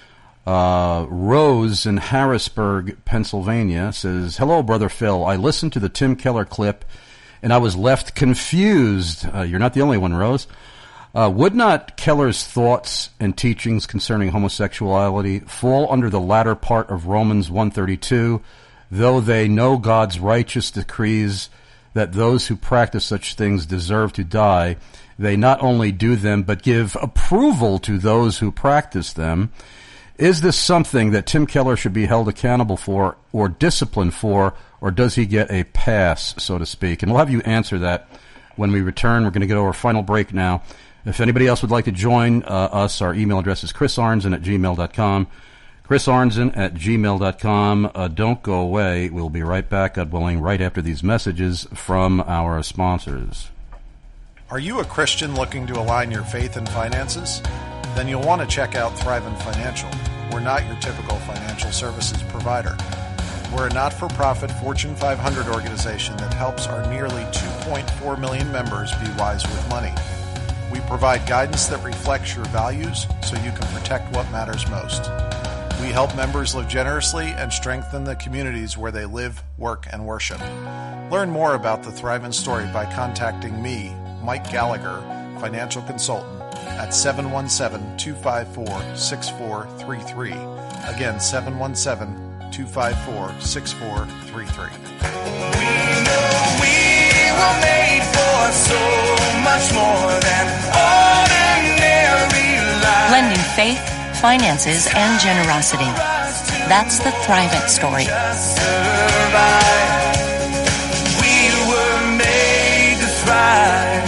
Rose in Harrisburg, Pennsylvania says, "Hello, Brother Phil. I listened to the Tim Keller clip, and I was left confused." You're not the only one, Rose. Would not Keller's thoughts and teachings concerning homosexuality fall under the latter part of Romans 1:32, though they know God's righteous decrees that those who practice such things deserve to die, they not only do them, but give approval to those who practice them? Is this something that Tim Keller should be held accountable for or disciplined for, or does he get a pass, so to speak? And we'll have you answer that when we return. We're going to go to our final break now. If anybody else would like to join us, our email address is chrisarnzen@gmail.com. chrisarnzen@gmail.com. Don't go away. We'll be right back, God willing, right after these messages from our sponsors. Are you a Christian looking to align your faith and finances? Then you'll want to check out Thrivent Financial. We're not your typical financial services provider. We're a not-for-profit Fortune 500 organization that helps our nearly 2.4 million members be wise with money. We provide guidance that reflects your values so you can protect what matters most. We help members live generously and strengthen the communities where they live, work, and worship. Learn more about the Thrivent story by contacting me, Mike Gallagher, financial consultant, at 717-254-6433. Again, 717-254-6433. We know we were made for so much more than ordinary life. Blending faith, finances, and generosity. That's the Thrivent story. We were made to thrive.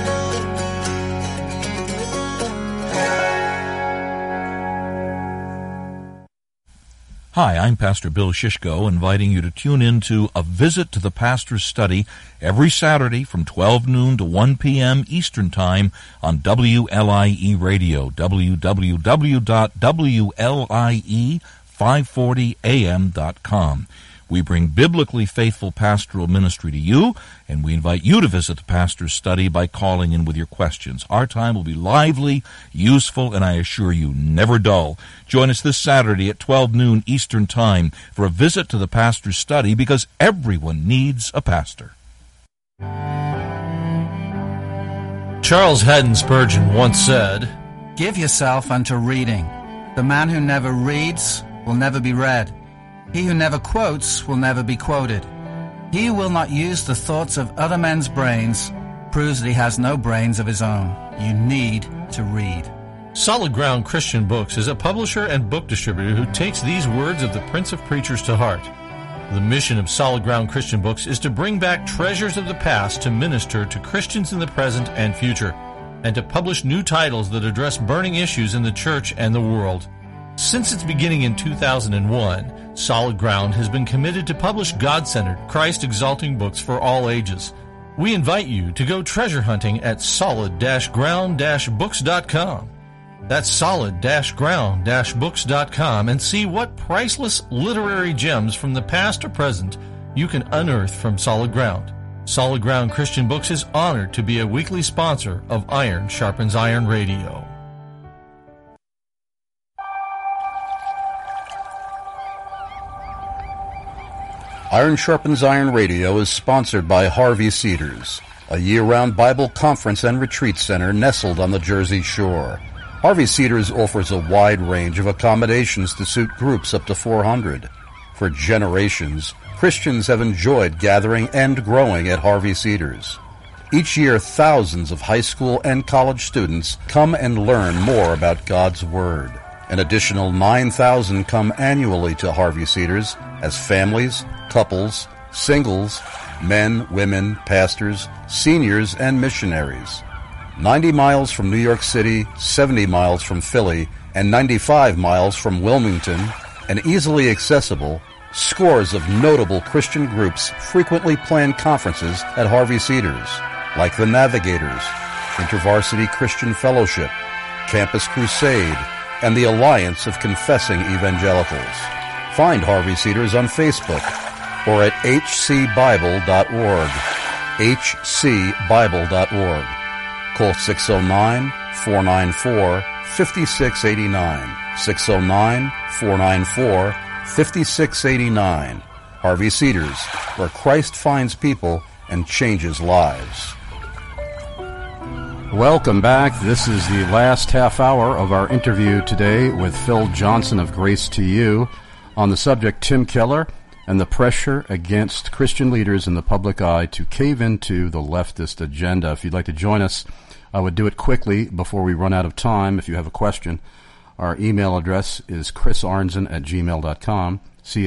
Hi, I'm Pastor Bill Shishko, inviting you to tune in to A Visit to the Pastor's Study every Saturday from 12 noon to 1 p.m. Eastern Time on WLIE Radio, www.WLIE540am.com. We bring biblically faithful pastoral ministry to you, and we invite you to visit the pastor's study by calling in with your questions. Our time will be lively, useful, and I assure you, never dull. Join us this Saturday at 12 noon Eastern Time for a visit to the pastor's study, because everyone needs a pastor. Charles Haddon Spurgeon once said, "Give yourself unto reading. The man who never reads will never be read. He who never quotes will never be quoted. He who will not use the thoughts of other men's brains proves that he has no brains of his own. You need to read." Solid Ground Christian Books is a publisher and book distributor who takes these words of the Prince of Preachers to heart. The mission of Solid Ground Christian Books is to bring back treasures of the past to minister to Christians in the present and future, and to publish new titles that address burning issues in the church and the world. Since its beginning in 2001, Solid Ground has been committed to publish God-centered, Christ-exalting books for all ages. We invite you to go treasure hunting at solid-ground-books.com. That's solid-ground-books.com, and see what priceless literary gems from the past or present you can unearth from Solid Ground. Solid Ground Christian Books is honored to be a weekly sponsor of Iron Sharpens Iron Radio. Iron Sharpens Iron Radio is sponsored by Harvey Cedars, a year-round Bible conference and retreat center nestled on the Jersey Shore. Harvey Cedars offers a wide range of accommodations to suit groups up to 400. For generations, Christians have enjoyed gathering and growing at Harvey Cedars. Each year, thousands of high school and college students come and learn more about God's Word. An additional 9,000 come annually to Harvey Cedars as families, couples, singles, men, women, pastors, seniors, and missionaries. 90 miles from New York City, 70 miles from Philly, and 95 miles from Wilmington, and easily accessible, scores of notable Christian groups frequently plan conferences at Harvey Cedars, like the Navigators, InterVarsity Christian Fellowship, Campus Crusade, and the Alliance of Confessing Evangelicals. Find Harvey Cedars on Facebook or at hcbible.org, hcbible.org. Call 609-494-5689, 609-494-5689. Harvey Cedars, where Christ finds people and changes lives. Welcome back. This is the last half hour of our interview today with Phil Johnson of Grace to You on the subject Tim Keller and the pressure against Christian leaders in the public eye to cave into the leftist agenda. If you'd like to join us, I would do it quickly before we run out of time. If you have a question, our email address is chrisarnzen@gmail.com,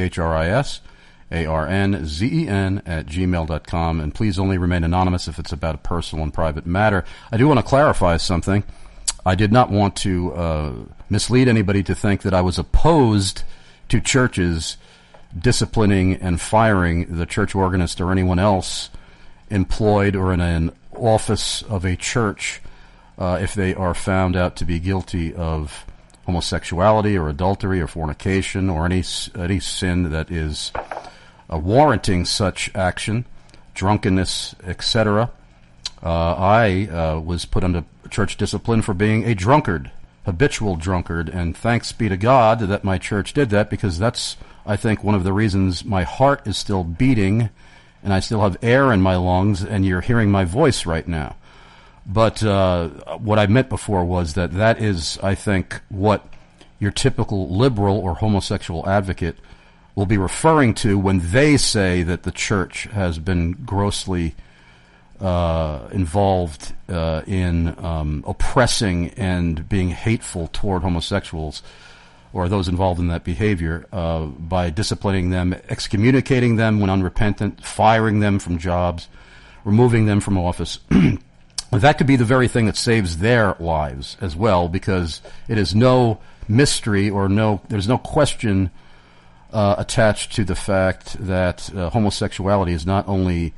CHRISARNZEN@gmail.com, and please only remain anonymous if it's about a personal and private matter. I do want to clarify something. I did not want to mislead anybody to think that I was opposed to churches disciplining and firing the church organist or anyone else employed or in an office of a church if they are found out to be guilty of homosexuality or adultery or fornication or any sin that is warranting such action, drunkenness, etc. I was put under church discipline for being a drunkard, habitual drunkard, and thanks be to God that my church did that, because that's, I think, one of the reasons my heart is still beating and I still have air in my lungs, and you're hearing my voice right now. But what I meant before was that is, I think, what your typical liberal or homosexual advocate will be referring to when they say that the church has been grossly involved in oppressing and being hateful toward homosexuals or those involved in that behavior by disciplining them, excommunicating them when unrepentant, firing them from jobs, removing them from office. That could be the very thing that saves their lives as well, because it is no mystery or there's no question attached to the fact that homosexuality is not only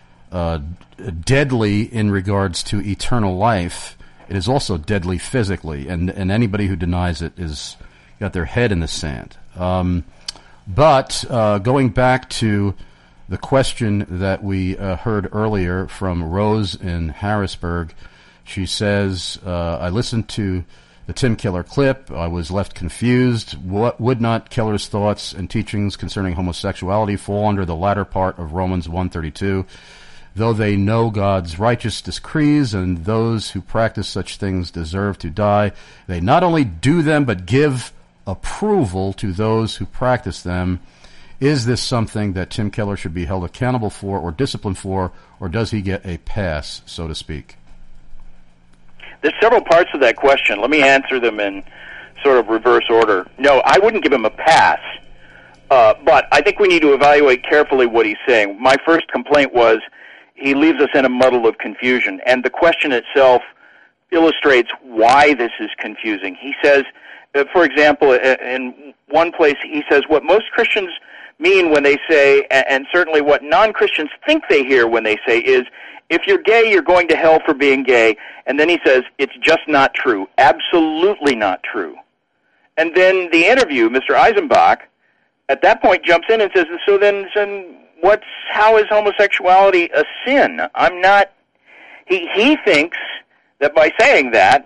deadly in regards to eternal life, it is also deadly physically, and anybody who denies it is got their head in the sand. But going back to the question that we heard earlier from Rose in Harrisburg, she says, I listened to the Tim Keller clip. I was left confused. What would not Keller's thoughts and teachings concerning homosexuality fall under the latter part of Romans 1:32? Though they know God's righteous decrees and those who practice such things deserve to die, they not only do them but give approval to those who practice them. Is this something that Tim Keller should be held accountable for or disciplined for, or does he get a pass, so to speak? There's several parts of that question. Let me answer them in sort of reverse order. No, I wouldn't give him a pass, but I think we need to evaluate carefully what he's saying. My first complaint was he leaves us in a muddle of confusion, and the question itself illustrates why this is confusing. He says, for example, in one place he says what most Christians mean when they say, and certainly what non-Christians think they hear when they say, is, if you're gay, you're going to hell for being gay. And then he says, it's just not true. Absolutely not true. And then the interview, Mr. Eisenbach, at that point jumps in and says, so then how is homosexuality a sin? I'm not... He thinks that by saying that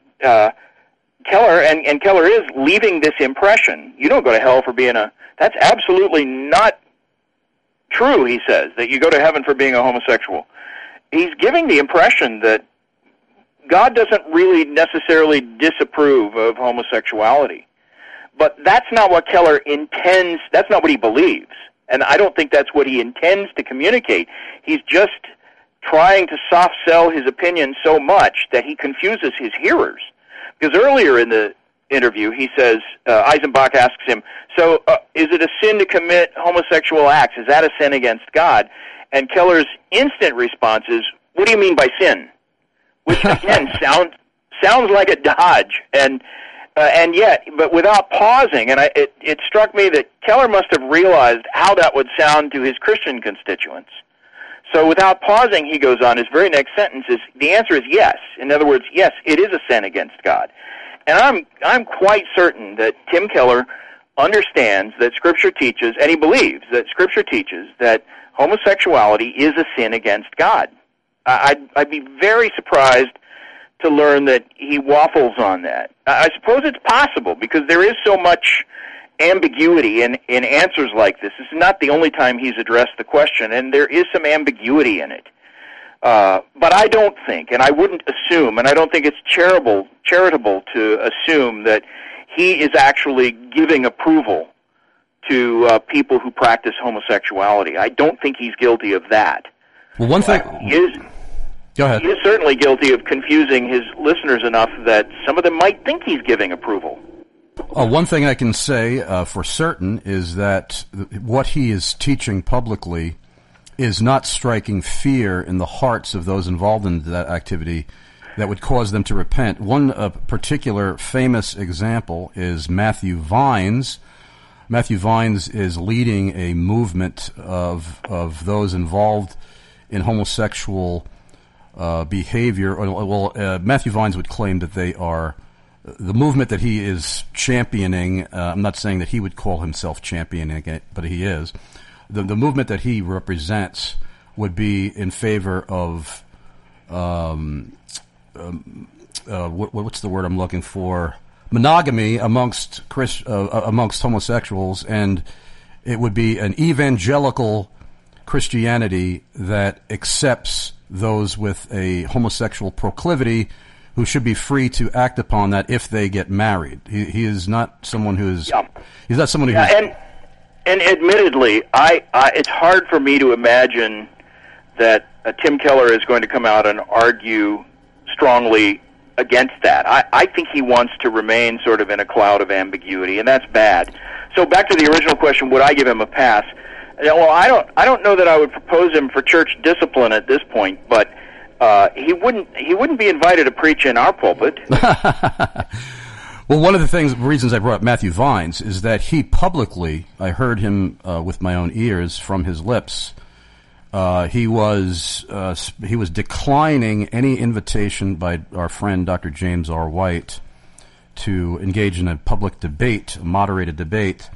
Keller, and Keller is leaving this impression, you don't go to hell for being that's absolutely not true, he says, that you go to heaven for being a homosexual. He's giving the impression that God doesn't really necessarily disapprove of homosexuality. But that's not what Keller intends, that's not what he believes. And I don't think that's what he intends to communicate. He's just trying to soft sell his opinion so much that he confuses his hearers. Because earlier in the interview, he says, Eisenbach asks him, so is it a sin to commit homosexual acts? Is that a sin against God? And Keller's instant response is, what do you mean by sin? Which, again, sounds like a dodge. And yet, but without pausing, and it struck me that Keller must have realized how that would sound to his Christian constituents. So without pausing, he goes on, his very next sentence is, the answer is yes. In other words, yes, it is a sin against God. And I'm quite certain that Tim Keller understands that Scripture teaches, and he believes that Scripture teaches that homosexuality is a sin against God. I'd be very surprised to learn that he waffles on that. I suppose it's possible because there is so much ambiguity in answers like this. This is not the only time he's addressed the question, and there is some ambiguity in it. But I don't think, and I wouldn't assume, and I don't think it's charitable to assume that he is actually giving approval to people who practice homosexuality. I don't think he's guilty of that. Well, one thing... Go ahead. He is certainly guilty of confusing his listeners enough that some of them might think he's giving approval. One thing I can say for certain is that what he is teaching publicly is not striking fear in the hearts of those involved in that activity that would cause them to repent. One particular famous example is Matthew Vines. Matthew Vines is leading a movement of those involved in homosexual behavior. Well, Matthew Vines would claim that they are the movement that he is championing. I'm not saying that he would call himself championing it, but he is. The movement that he represents would be in favor of what's the word I'm looking for? Monogamy amongst homosexuals, and it would be an evangelical Christianity that accepts those with a homosexual proclivity who should be free to act upon that if they get married. He is not someone who is. Yeah. He's not someone who. Yeah, and admittedly, it's hard for me to imagine that Tim Keller is going to come out and argue strongly against that. I think he wants to remain sort of in a cloud of ambiguity, and that's bad. So back to the original question: would I give him a pass? Well, I don't know that I would propose him for church discipline at this point, but he wouldn't be invited to preach in our pulpit. Well, one of the reasons I brought up Matthew Vines is that he publicly, I heard him with my own ears from his lips. He was declining any invitation by our friend Dr. James R. White to engage in a public debate, a moderated debate,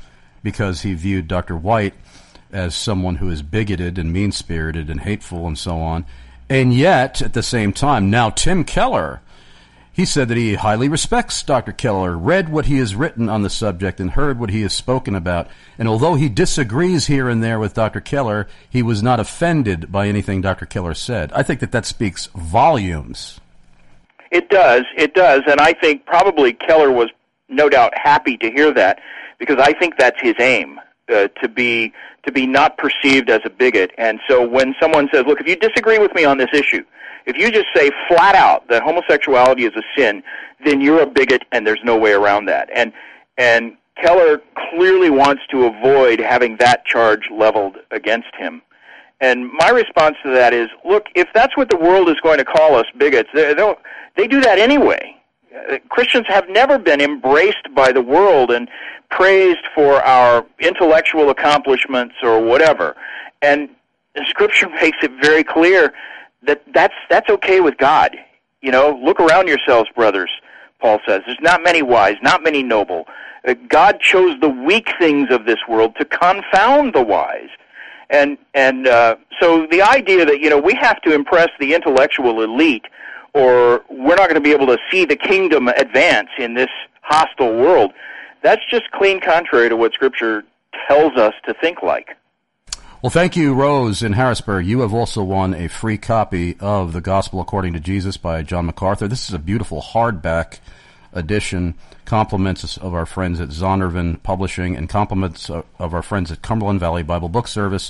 because he viewed Dr. White as someone who is bigoted and mean-spirited and hateful and so on. And yet, at the same time, now Tim Keller, he said that he highly respects Dr. Keller, read what he has written on the subject and heard what he has spoken about. And although he disagrees here and there with Dr. Keller, he was not offended by anything Dr. Keller said. I think that speaks volumes. It does. And I think probably Keller was no doubt happy to hear that, because I think that's his aim, to be not perceived as a bigot. And so when someone says, look, if you disagree with me on this issue, if you just say flat out that homosexuality is a sin, then you're a bigot and there's no way around that. And Keller clearly wants to avoid having that charge leveled against him. And my response to that is, look, if that's what the world is going to call us, bigots, they do that anyway. Christians have never been embraced by the world and praised for our intellectual accomplishments or whatever. And Scripture makes it very clear that that's okay with God. You know, look around yourselves, brothers, Paul says. There's not many wise, not many noble. God chose the weak things of this world to confound the wise. And so the idea that, you know, we have to impress the intellectual elite or we're not going to be able to see the kingdom advance in this hostile world, that's just clean contrary to what Scripture tells us to think like. Well, thank you, Rose in Harrisburg. You have also won a free copy of The Gospel According to Jesus by John MacArthur. This is a beautiful hardback edition, compliments of our friends at Zondervan Publishing and compliments of our friends at Cumberland Valley Bible Book Service,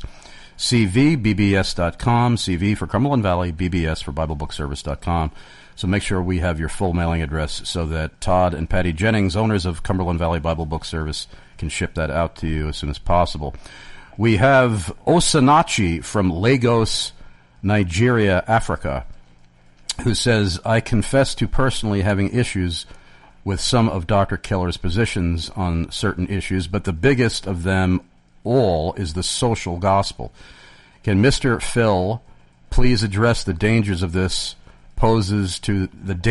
cvbbs.com, CV for Cumberland Valley, BBS for BibleBookService.com. So make sure we have your full mailing address so that Todd and Patty Jennings, owners of Cumberland Valley Bible Book Service, can ship that out to you as soon as possible. We have Osinachi from Lagos, Nigeria, Africa, who says, I confess to personally having issues with some of Dr. Keller's positions on certain issues, but the biggest of them all is the social gospel. Can Mr. Phil please address the dangers this poses to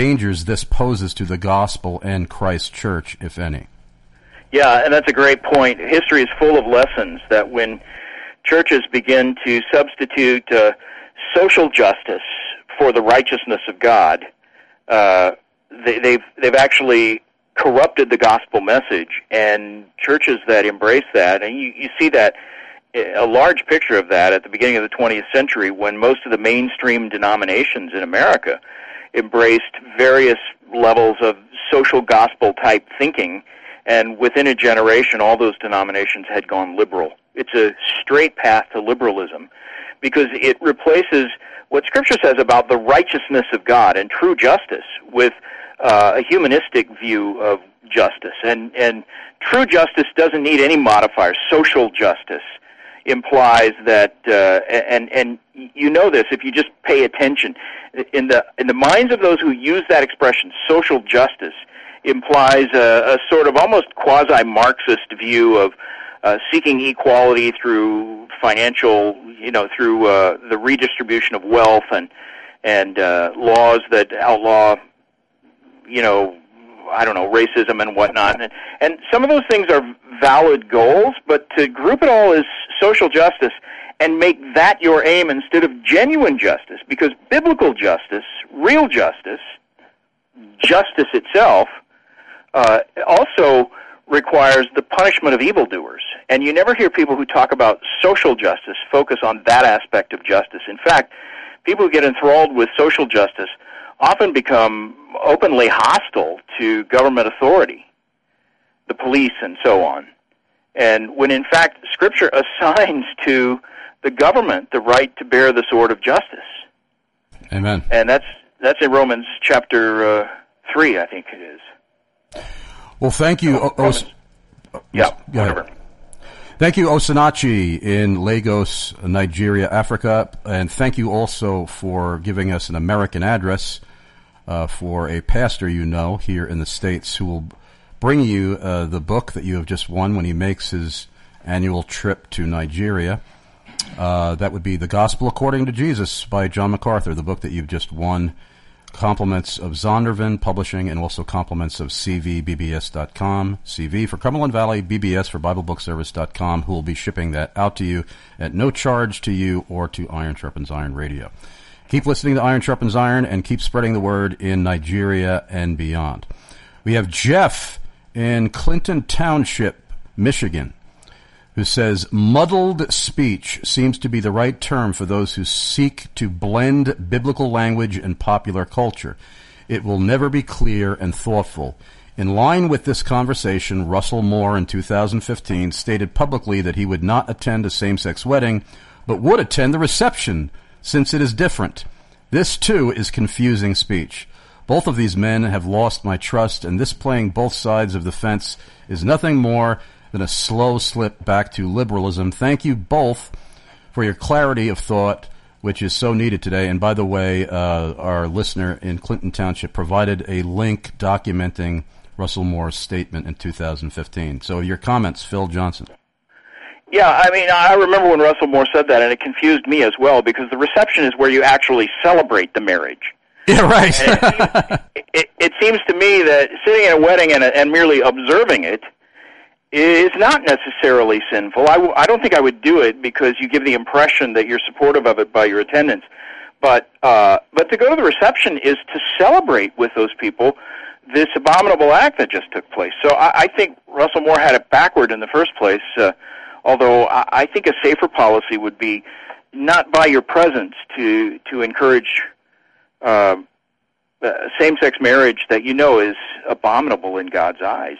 the gospel and Christ's church, if any? Yeah, and that's a great point. History is full of lessons that when churches begin to substitute social justice for the righteousness of God, they've actually corrupted the gospel message. And churches that embrace that, and you see that, a large picture of that at the beginning of the 20th century when most of the mainstream denominations in America embraced various levels of social gospel type thinking. And within a generation, all those denominations had gone liberal. It's a straight path to liberalism because it replaces what Scripture says about the righteousness of God and true justice with a humanistic view of justice. And true justice doesn't need any modifiers. Social justice implies that, and you know this if you just pay attention, in the minds of those who use that expression, social justice implies a sort of almost quasi-Marxist view of seeking equality through financial, through the redistribution of wealth and laws that outlaw, racism and whatnot. And some of those things are valid goals, but to group it all as social justice and make that your aim instead of genuine justice, because biblical justice, real justice, justice itself, also requires the punishment of evildoers. And you never hear people who talk about social justice focus on that aspect of justice. In fact, people who get enthralled with social justice often become openly hostile to government authority, the police and so on. And when in fact Scripture assigns to the government the right to bear the sword of justice. Amen. And that's in Romans chapter 3, I think it is. Well, thank you. Whatever. Thank you, Osinachi in Lagos, Nigeria, Africa, and thank you also for giving us an American address for a pastor here in the States who will bring you the book that you have just won when he makes his annual trip to Nigeria. That would be The Gospel According to Jesus by John MacArthur, the book that you've just won. compliments of Zondervan Publishing, and also compliments of CVBBS.com. CV for Cumberland Valley, BBS for BibleBookService.com, who will be shipping that out to you at no charge to you or to Iron Sharpens Iron Radio. Keep listening to Iron Sharpens Iron and keep spreading the word in Nigeria and beyond. We have Jeff in Clinton Township, Michigan, who says, muddled speech seems to be the right term for those who seek to blend biblical language and popular culture. It will never be clear and thoughtful. In line with this conversation, Russell Moore in 2015 stated publicly that he would not attend a same-sex wedding, but would attend the reception, since it is different. This, too, is confusing speech. Both of these men have lost my trust, and this playing both sides of the fence is nothing more than a slow slip back to liberalism. Thank you both for your clarity of thought, which is so needed today. And by the way, our listener in Clinton Township provided a link documenting Russell Moore's statement in 2015. So your comments, Phil Johnson. Yeah, I mean, I remember when Russell Moore said that, and it confused me as well, because the reception is where you actually celebrate the marriage. Yeah, right. It seems to me that sitting at a wedding and merely observing it is not necessarily sinful. I don't think I would do it because you give the impression that you're supportive of it by your attendance. But to go to the reception is to celebrate with those people this abominable act that just took place. So I think Russell Moore had it backward in the first place, although I think a safer policy would be not by your presence to encourage same-sex marriage that you know is abominable in God's eyes.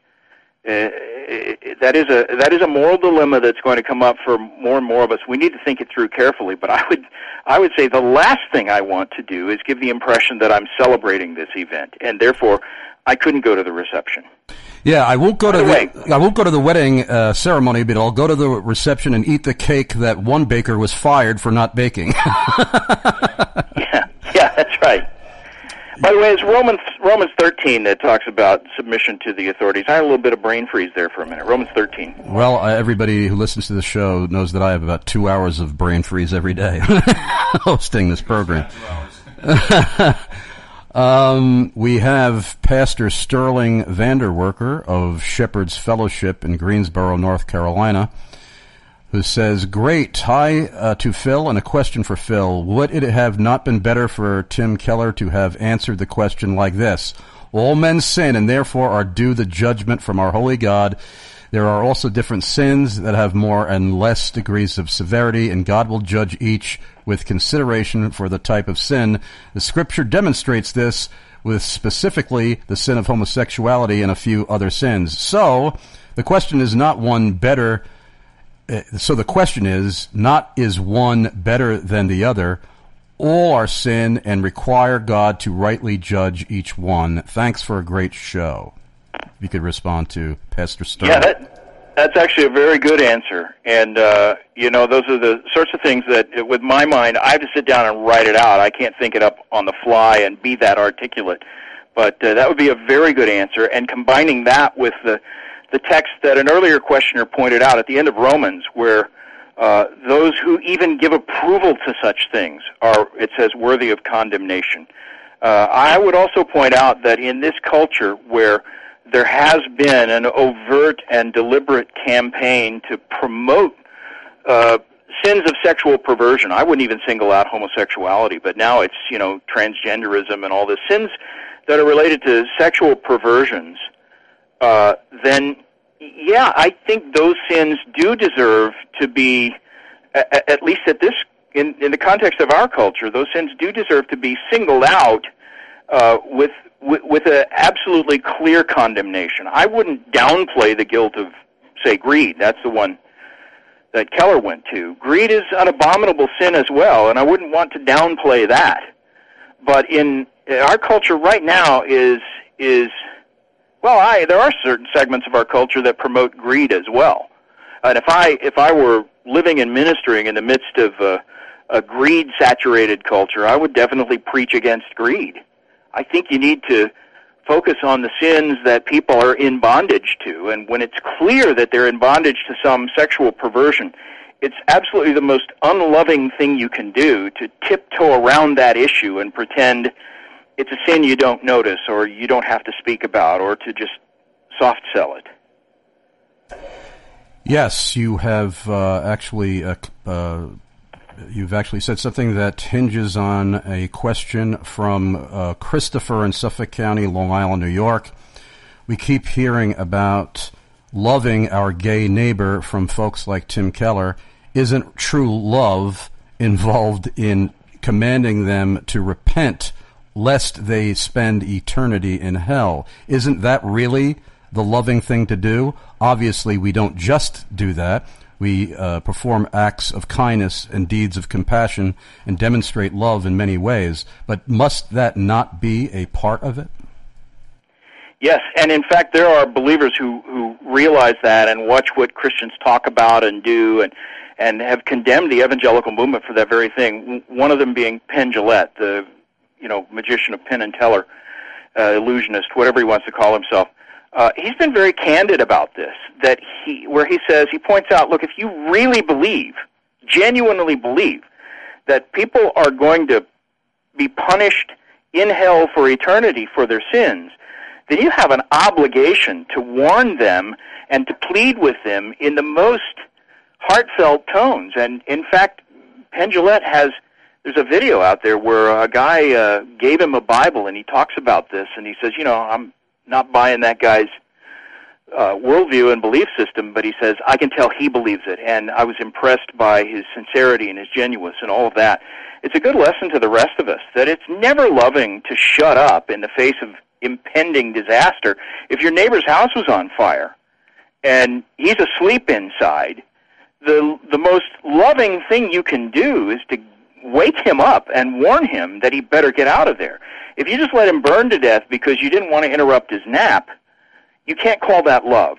That is a moral dilemma that's going to come up for more and more of us. We need to think it through carefully, but I would say the last thing I want to do is give the impression that I'm celebrating this event, and therefore I couldn't go to the reception. Yeah, I won't go to the wedding ceremony, but I'll go to the reception and eat the cake that one baker was fired for not baking. Yeah, that's right. By the way, it's Romans 13 that talks about submission to the authorities. I had a little bit of brain freeze there for a minute. Romans 13. Well, everybody who listens to the show knows that I have about 2 hours of brain freeze every day hosting this program. We have Pastor Sterling Vanderwerker of Shepherd's Fellowship in Greensboro, North Carolina, who says, great. Hi to Phil, and a question for Phil. Would it have not been better for Tim Keller to have answered the question like this? All men sin and therefore are due the judgment from our holy God. There are also different sins that have more and less degrees of severity, and God will judge each with consideration for the type of sin. The Scripture demonstrates this with specifically the sin of homosexuality and a few other sins. So the question is not one better. So the question is not is one better than the other. All are sin and require God to rightly judge each one. Thanks for a great show. If you could respond to Pastor Sterling. Yeah, that's actually a very good answer. And, those are the sorts of things that, with my mind, I have to sit down and write it out. I can't think it up on the fly and be that articulate. But that would be a very good answer. And combining that with the text that an earlier questioner pointed out at the end of Romans, where those who even give approval to such things are, it says, worthy of condemnation. I would also point out that in this culture where there has been an overt and deliberate campaign to promote sins of sexual perversion, I wouldn't even single out homosexuality, but now it's, transgenderism and all the sins that are related to sexual perversions, then, yeah, I think those sins do deserve to be, at least in the context of our culture, those sins do deserve to be singled out with an absolutely clear condemnation. I wouldn't downplay the guilt of, say, greed. That's the one that Keller went to. Greed is an abominable sin as well, and I wouldn't want to downplay that. But in our culture right now there are certain segments of our culture that promote greed as well. And if I were living and ministering in the midst of a greed-saturated culture, I would definitely preach against greed. I think you need to focus on the sins that people are in bondage to, and when it's clear that they're in bondage to some sexual perversion, it's absolutely the most unloving thing you can do to tiptoe around that issue and pretend it's a sin you don't notice or you don't have to speak about or to just soft sell it. Yes, you have you've actually said something that hinges on a question from Christopher in Suffolk County, Long Island, New York. We keep hearing about loving our gay neighbor from folks like Tim Keller. Isn't true love involved in commanding them to repent lest they spend eternity in hell? Isn't that really the loving thing to do? Obviously, we don't just do that. We perform acts of kindness and deeds of compassion and demonstrate love in many ways. But must that not be a part of it? Yes, and in fact, there are believers who realize that and watch what Christians talk about and do and have condemned the evangelical movement for that very thing. One of them being Penn Jillette, the magician of Penn and Teller, illusionist, whatever he wants to call himself. He's been very candid about this, where he says, he points out, look, if you really believe, genuinely believe, that people are going to be punished in hell for eternity for their sins, then you have an obligation to warn them and to plead with them in the most heartfelt tones. And in fact, Penn Jillette there's a video out there where a guy gave him a Bible and he talks about this and he says, I'm not buying that guy's worldview and belief system, but he says, I can tell he believes it, and I was impressed by his sincerity and his genuineness and all of that. It's a good lesson to the rest of us that it's never loving to shut up in the face of impending disaster. If your neighbor's house was on fire and he's asleep inside, the most loving thing you can do is to wake him up and warn him that he better get out of there. If you just let him burn to death because you didn't want to interrupt his nap, you can't call that love.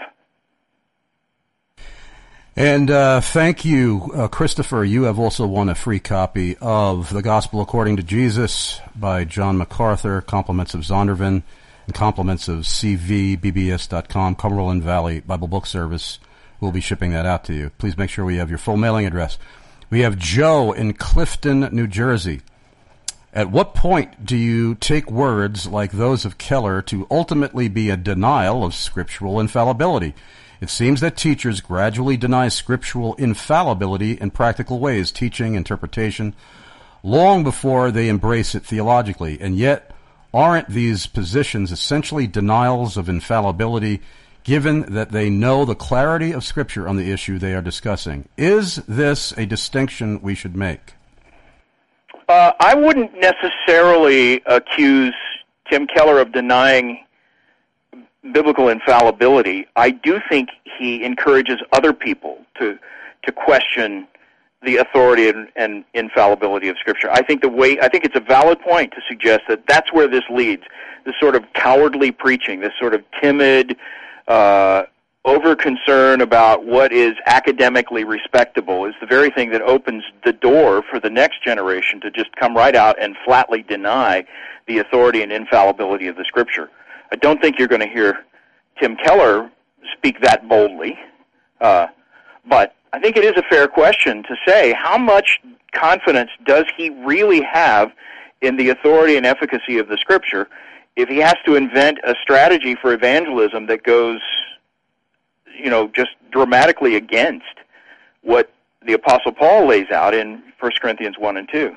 And thank you, Christopher. You have also won a free copy of The Gospel According to Jesus by John MacArthur, compliments of Zondervan, and compliments of CVBBS.com, Cumberland Valley Bible Book Service. We'll be shipping that out to you. Please make sure we have your full mailing address. We have Joe in Clifton, New Jersey. At what point do you take words like those of Keller to ultimately be a denial of scriptural infallibility? It seems that teachers gradually deny scriptural infallibility in practical ways, teaching, interpretation, long before they embrace it theologically. And yet, aren't these positions essentially denials of infallibility, given that they know the clarity of Scripture on the issue they are discussing? Is this a distinction we should make? I wouldn't necessarily accuse Tim Keller of denying biblical infallibility. I do think he encourages other people to question the authority and infallibility of Scripture. I think it's a valid point to suggest that that's where this leads. This sort of cowardly preaching, this sort of timid, over-concern about what is academically respectable is the very thing that opens the door for the next generation to just come right out and flatly deny the authority and infallibility of the Scripture. I don't think you're going to hear Tim Keller speak that boldly, but I think it is a fair question to say, how much confidence does he really have in the authority and efficacy of the Scripture if he has to invent a strategy for evangelism that goes, just dramatically against what the Apostle Paul lays out in 1 Corinthians 1 and 2.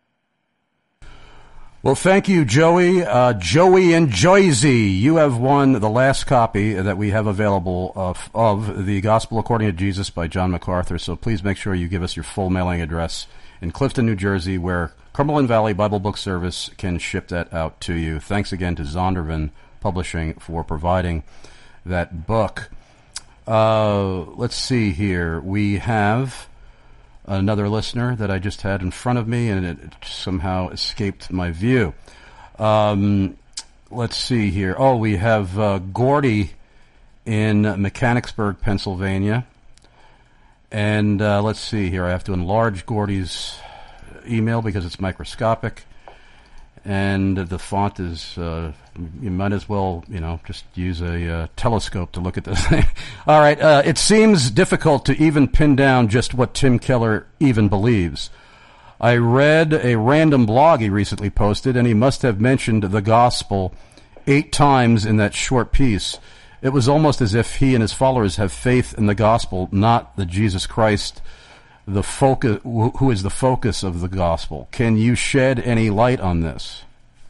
Well, thank you, Joey. Joey in Jersey, you have won the last copy that we have available of The Gospel According to Jesus by John MacArthur, so please make sure you give us your full mailing address in Clifton, New Jersey, where Cumberland Valley Bible Book Service can ship that out to you. Thanks again to Zondervan Publishing for providing that book. Let's see here. We have another listener that I just had in front of me, and it somehow escaped my view. Let's see here. Oh, we have Gordy in Mechanicsburg, Pennsylvania. And let's see here. I have to enlarge Gordy's email because it's microscopic. And the font is, you might as well, just use a telescope to look at this thing. All right, it seems difficult to even pin down just what Tim Keller even believes. I read a random blog he recently posted, and he must have mentioned the gospel 8 times in that short piece. It was almost as if he and his followers have faith in the gospel, not the Jesus Christ, the focus, who is the focus of the gospel. Can you shed any light on this?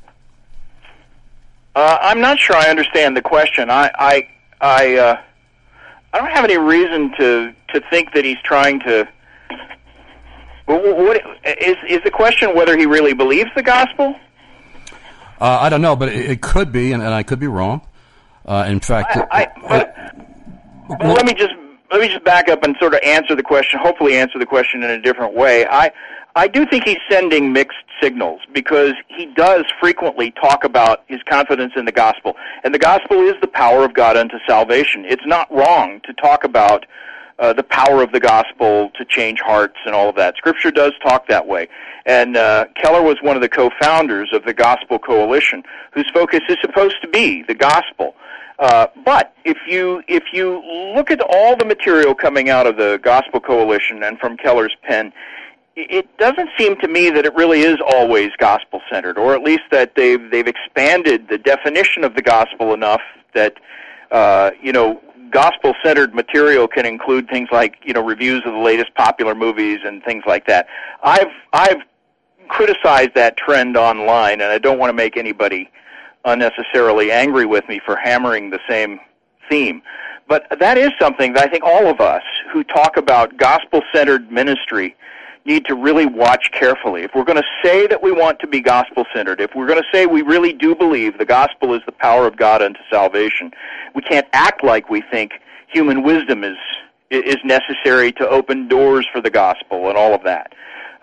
I'm not sure I understand the question. I don't have any reason to think that he's trying to. What is the question? Whether he really believes the gospel? I don't know, but it could be, and I could be wrong. In fact, let me just back up and sort of answer the question. Hopefully, answer the question in a different way. I do think he's sending mixed signals, because he does frequently talk about his confidence in the gospel, and the gospel is the power of God unto salvation. It's not wrong to talk about the power of the gospel to change hearts and all of that. Scripture does talk that way. And Keller was one of the co-founders of the Gospel Coalition, whose focus is supposed to be the gospel. But if you look at all the material coming out of the Gospel Coalition and from Keller's pen, it doesn't seem to me that it really is always gospel-centered, or at least that they've expanded the definition of the gospel enough that gospel-centered material can include things like reviews of the latest popular movies and things like that. I've criticized that trend online, and I don't want to make anybody unnecessarily angry with me for hammering the same theme. But that is something that I think all of us who talk about gospel-centered ministry need to really watch carefully. If we're going to say that we want to be gospel-centered, if we're going to say we really do believe the gospel is the power of God unto salvation, we can't act like we think human wisdom is necessary to open doors for the gospel and all of that.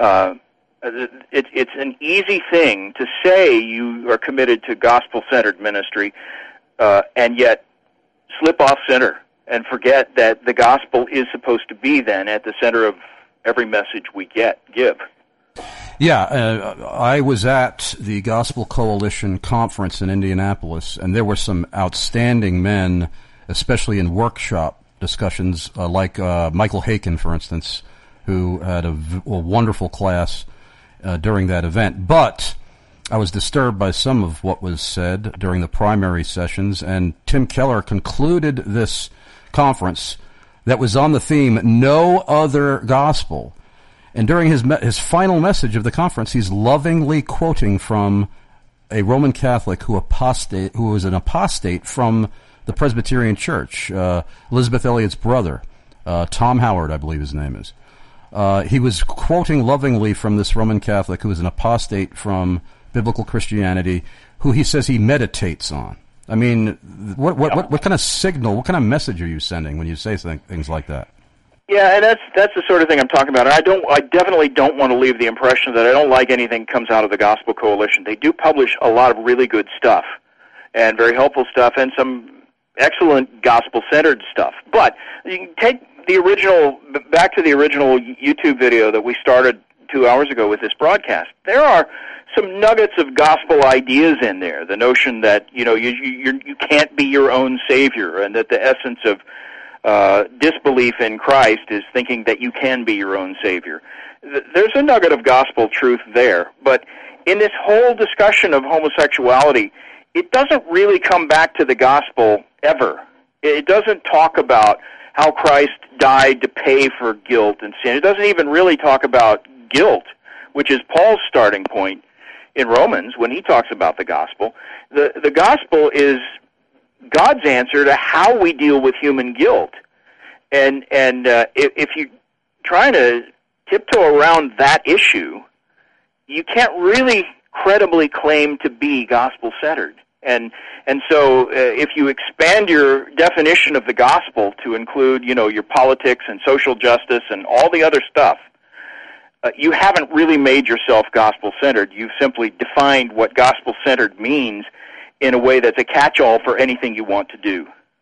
It's an easy thing to say you are committed to gospel-centered ministry, and yet slip off center and forget that the gospel is supposed to be then at the center of every message we give. Yeah, I was at the Gospel Coalition conference in Indianapolis, and there were some outstanding men, especially in workshop discussions, like Michael Haykin, for instance, who had a wonderful class during that event. But I was disturbed by some of what was said during the primary sessions, and Tim Keller concluded this conference that was on the theme, no other gospel. And during his final message of the conference, he's lovingly quoting from a Roman Catholic who was an apostate from the Presbyterian Church, Elizabeth Elliot's brother, Tom Howard, I believe his name is. He was quoting lovingly from this Roman Catholic who was an apostate from biblical Christianity, who he says he meditates on. I mean, what kind of signal, what kind of message are you sending when you say things like that? Yeah, and that's the sort of thing I'm talking about. And I definitely don't want to leave the impression that I don't like anything that comes out of the Gospel Coalition. They do publish a lot of really good stuff and very helpful stuff, and some excellent gospel-centered stuff. But you can take back to the original YouTube video that we started 2 hours ago with this broadcast. There are some nuggets of gospel ideas in there. The notion that you can't be your own savior, and that the essence of disbelief in Christ is thinking that you can be your own savior. There's a nugget of gospel truth there. But in this whole discussion of homosexuality, it doesn't really come back to the gospel ever. It doesn't talk about how Christ died to pay for guilt and sin. It doesn't even really talk about guilt, which is Paul's starting point in Romans when he talks about the gospel. The gospel is God's answer to how we deal with human guilt. And if you're trying to tiptoe around that issue, you can't really credibly claim to be gospel-centered. And so if you expand your definition of the gospel to include, your politics and social justice and all the other stuff, you haven't really made yourself gospel-centered. You've simply defined what gospel-centered means in a way that's a catch-all for anything you want to do.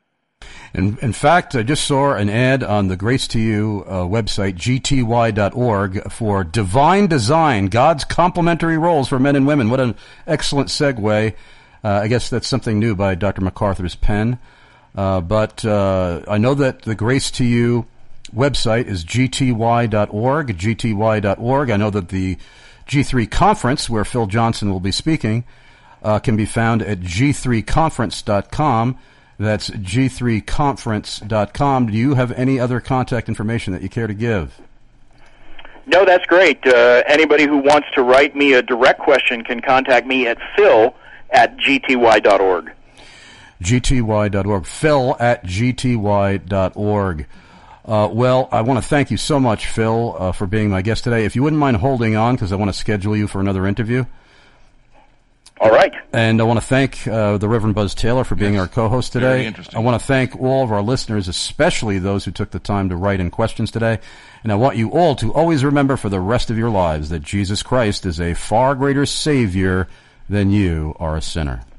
In fact, I just saw an ad on the Grace to You website, gty.org, for Divine Design, God's Complementary Roles for Men and Women. What an excellent segue. I guess that's something new by Dr. MacArthur's pen. But I know that the Grace to You website is gty.org, gty.org. I know that the G3 conference, where Phil Johnson will be speaking, can be found at g3conference.com. That's g3conference.com. Do you have any other contact information that you care to give? No, that's great. Anybody who wants to write me a direct question can contact me at phil@gty.org. gty.org. phil@gty.org. Well, I want to thank you so much, Phil, for being my guest today. If you wouldn't mind holding on, because I want to schedule you for another interview. All right. And I want to thank the Reverend Buzz Taylor for being our co-host today. Very interesting. I want to thank all of our listeners, especially those who took the time to write in questions today. And I want you all to always remember for the rest of your lives that Jesus Christ is a far greater Savior than you are a sinner.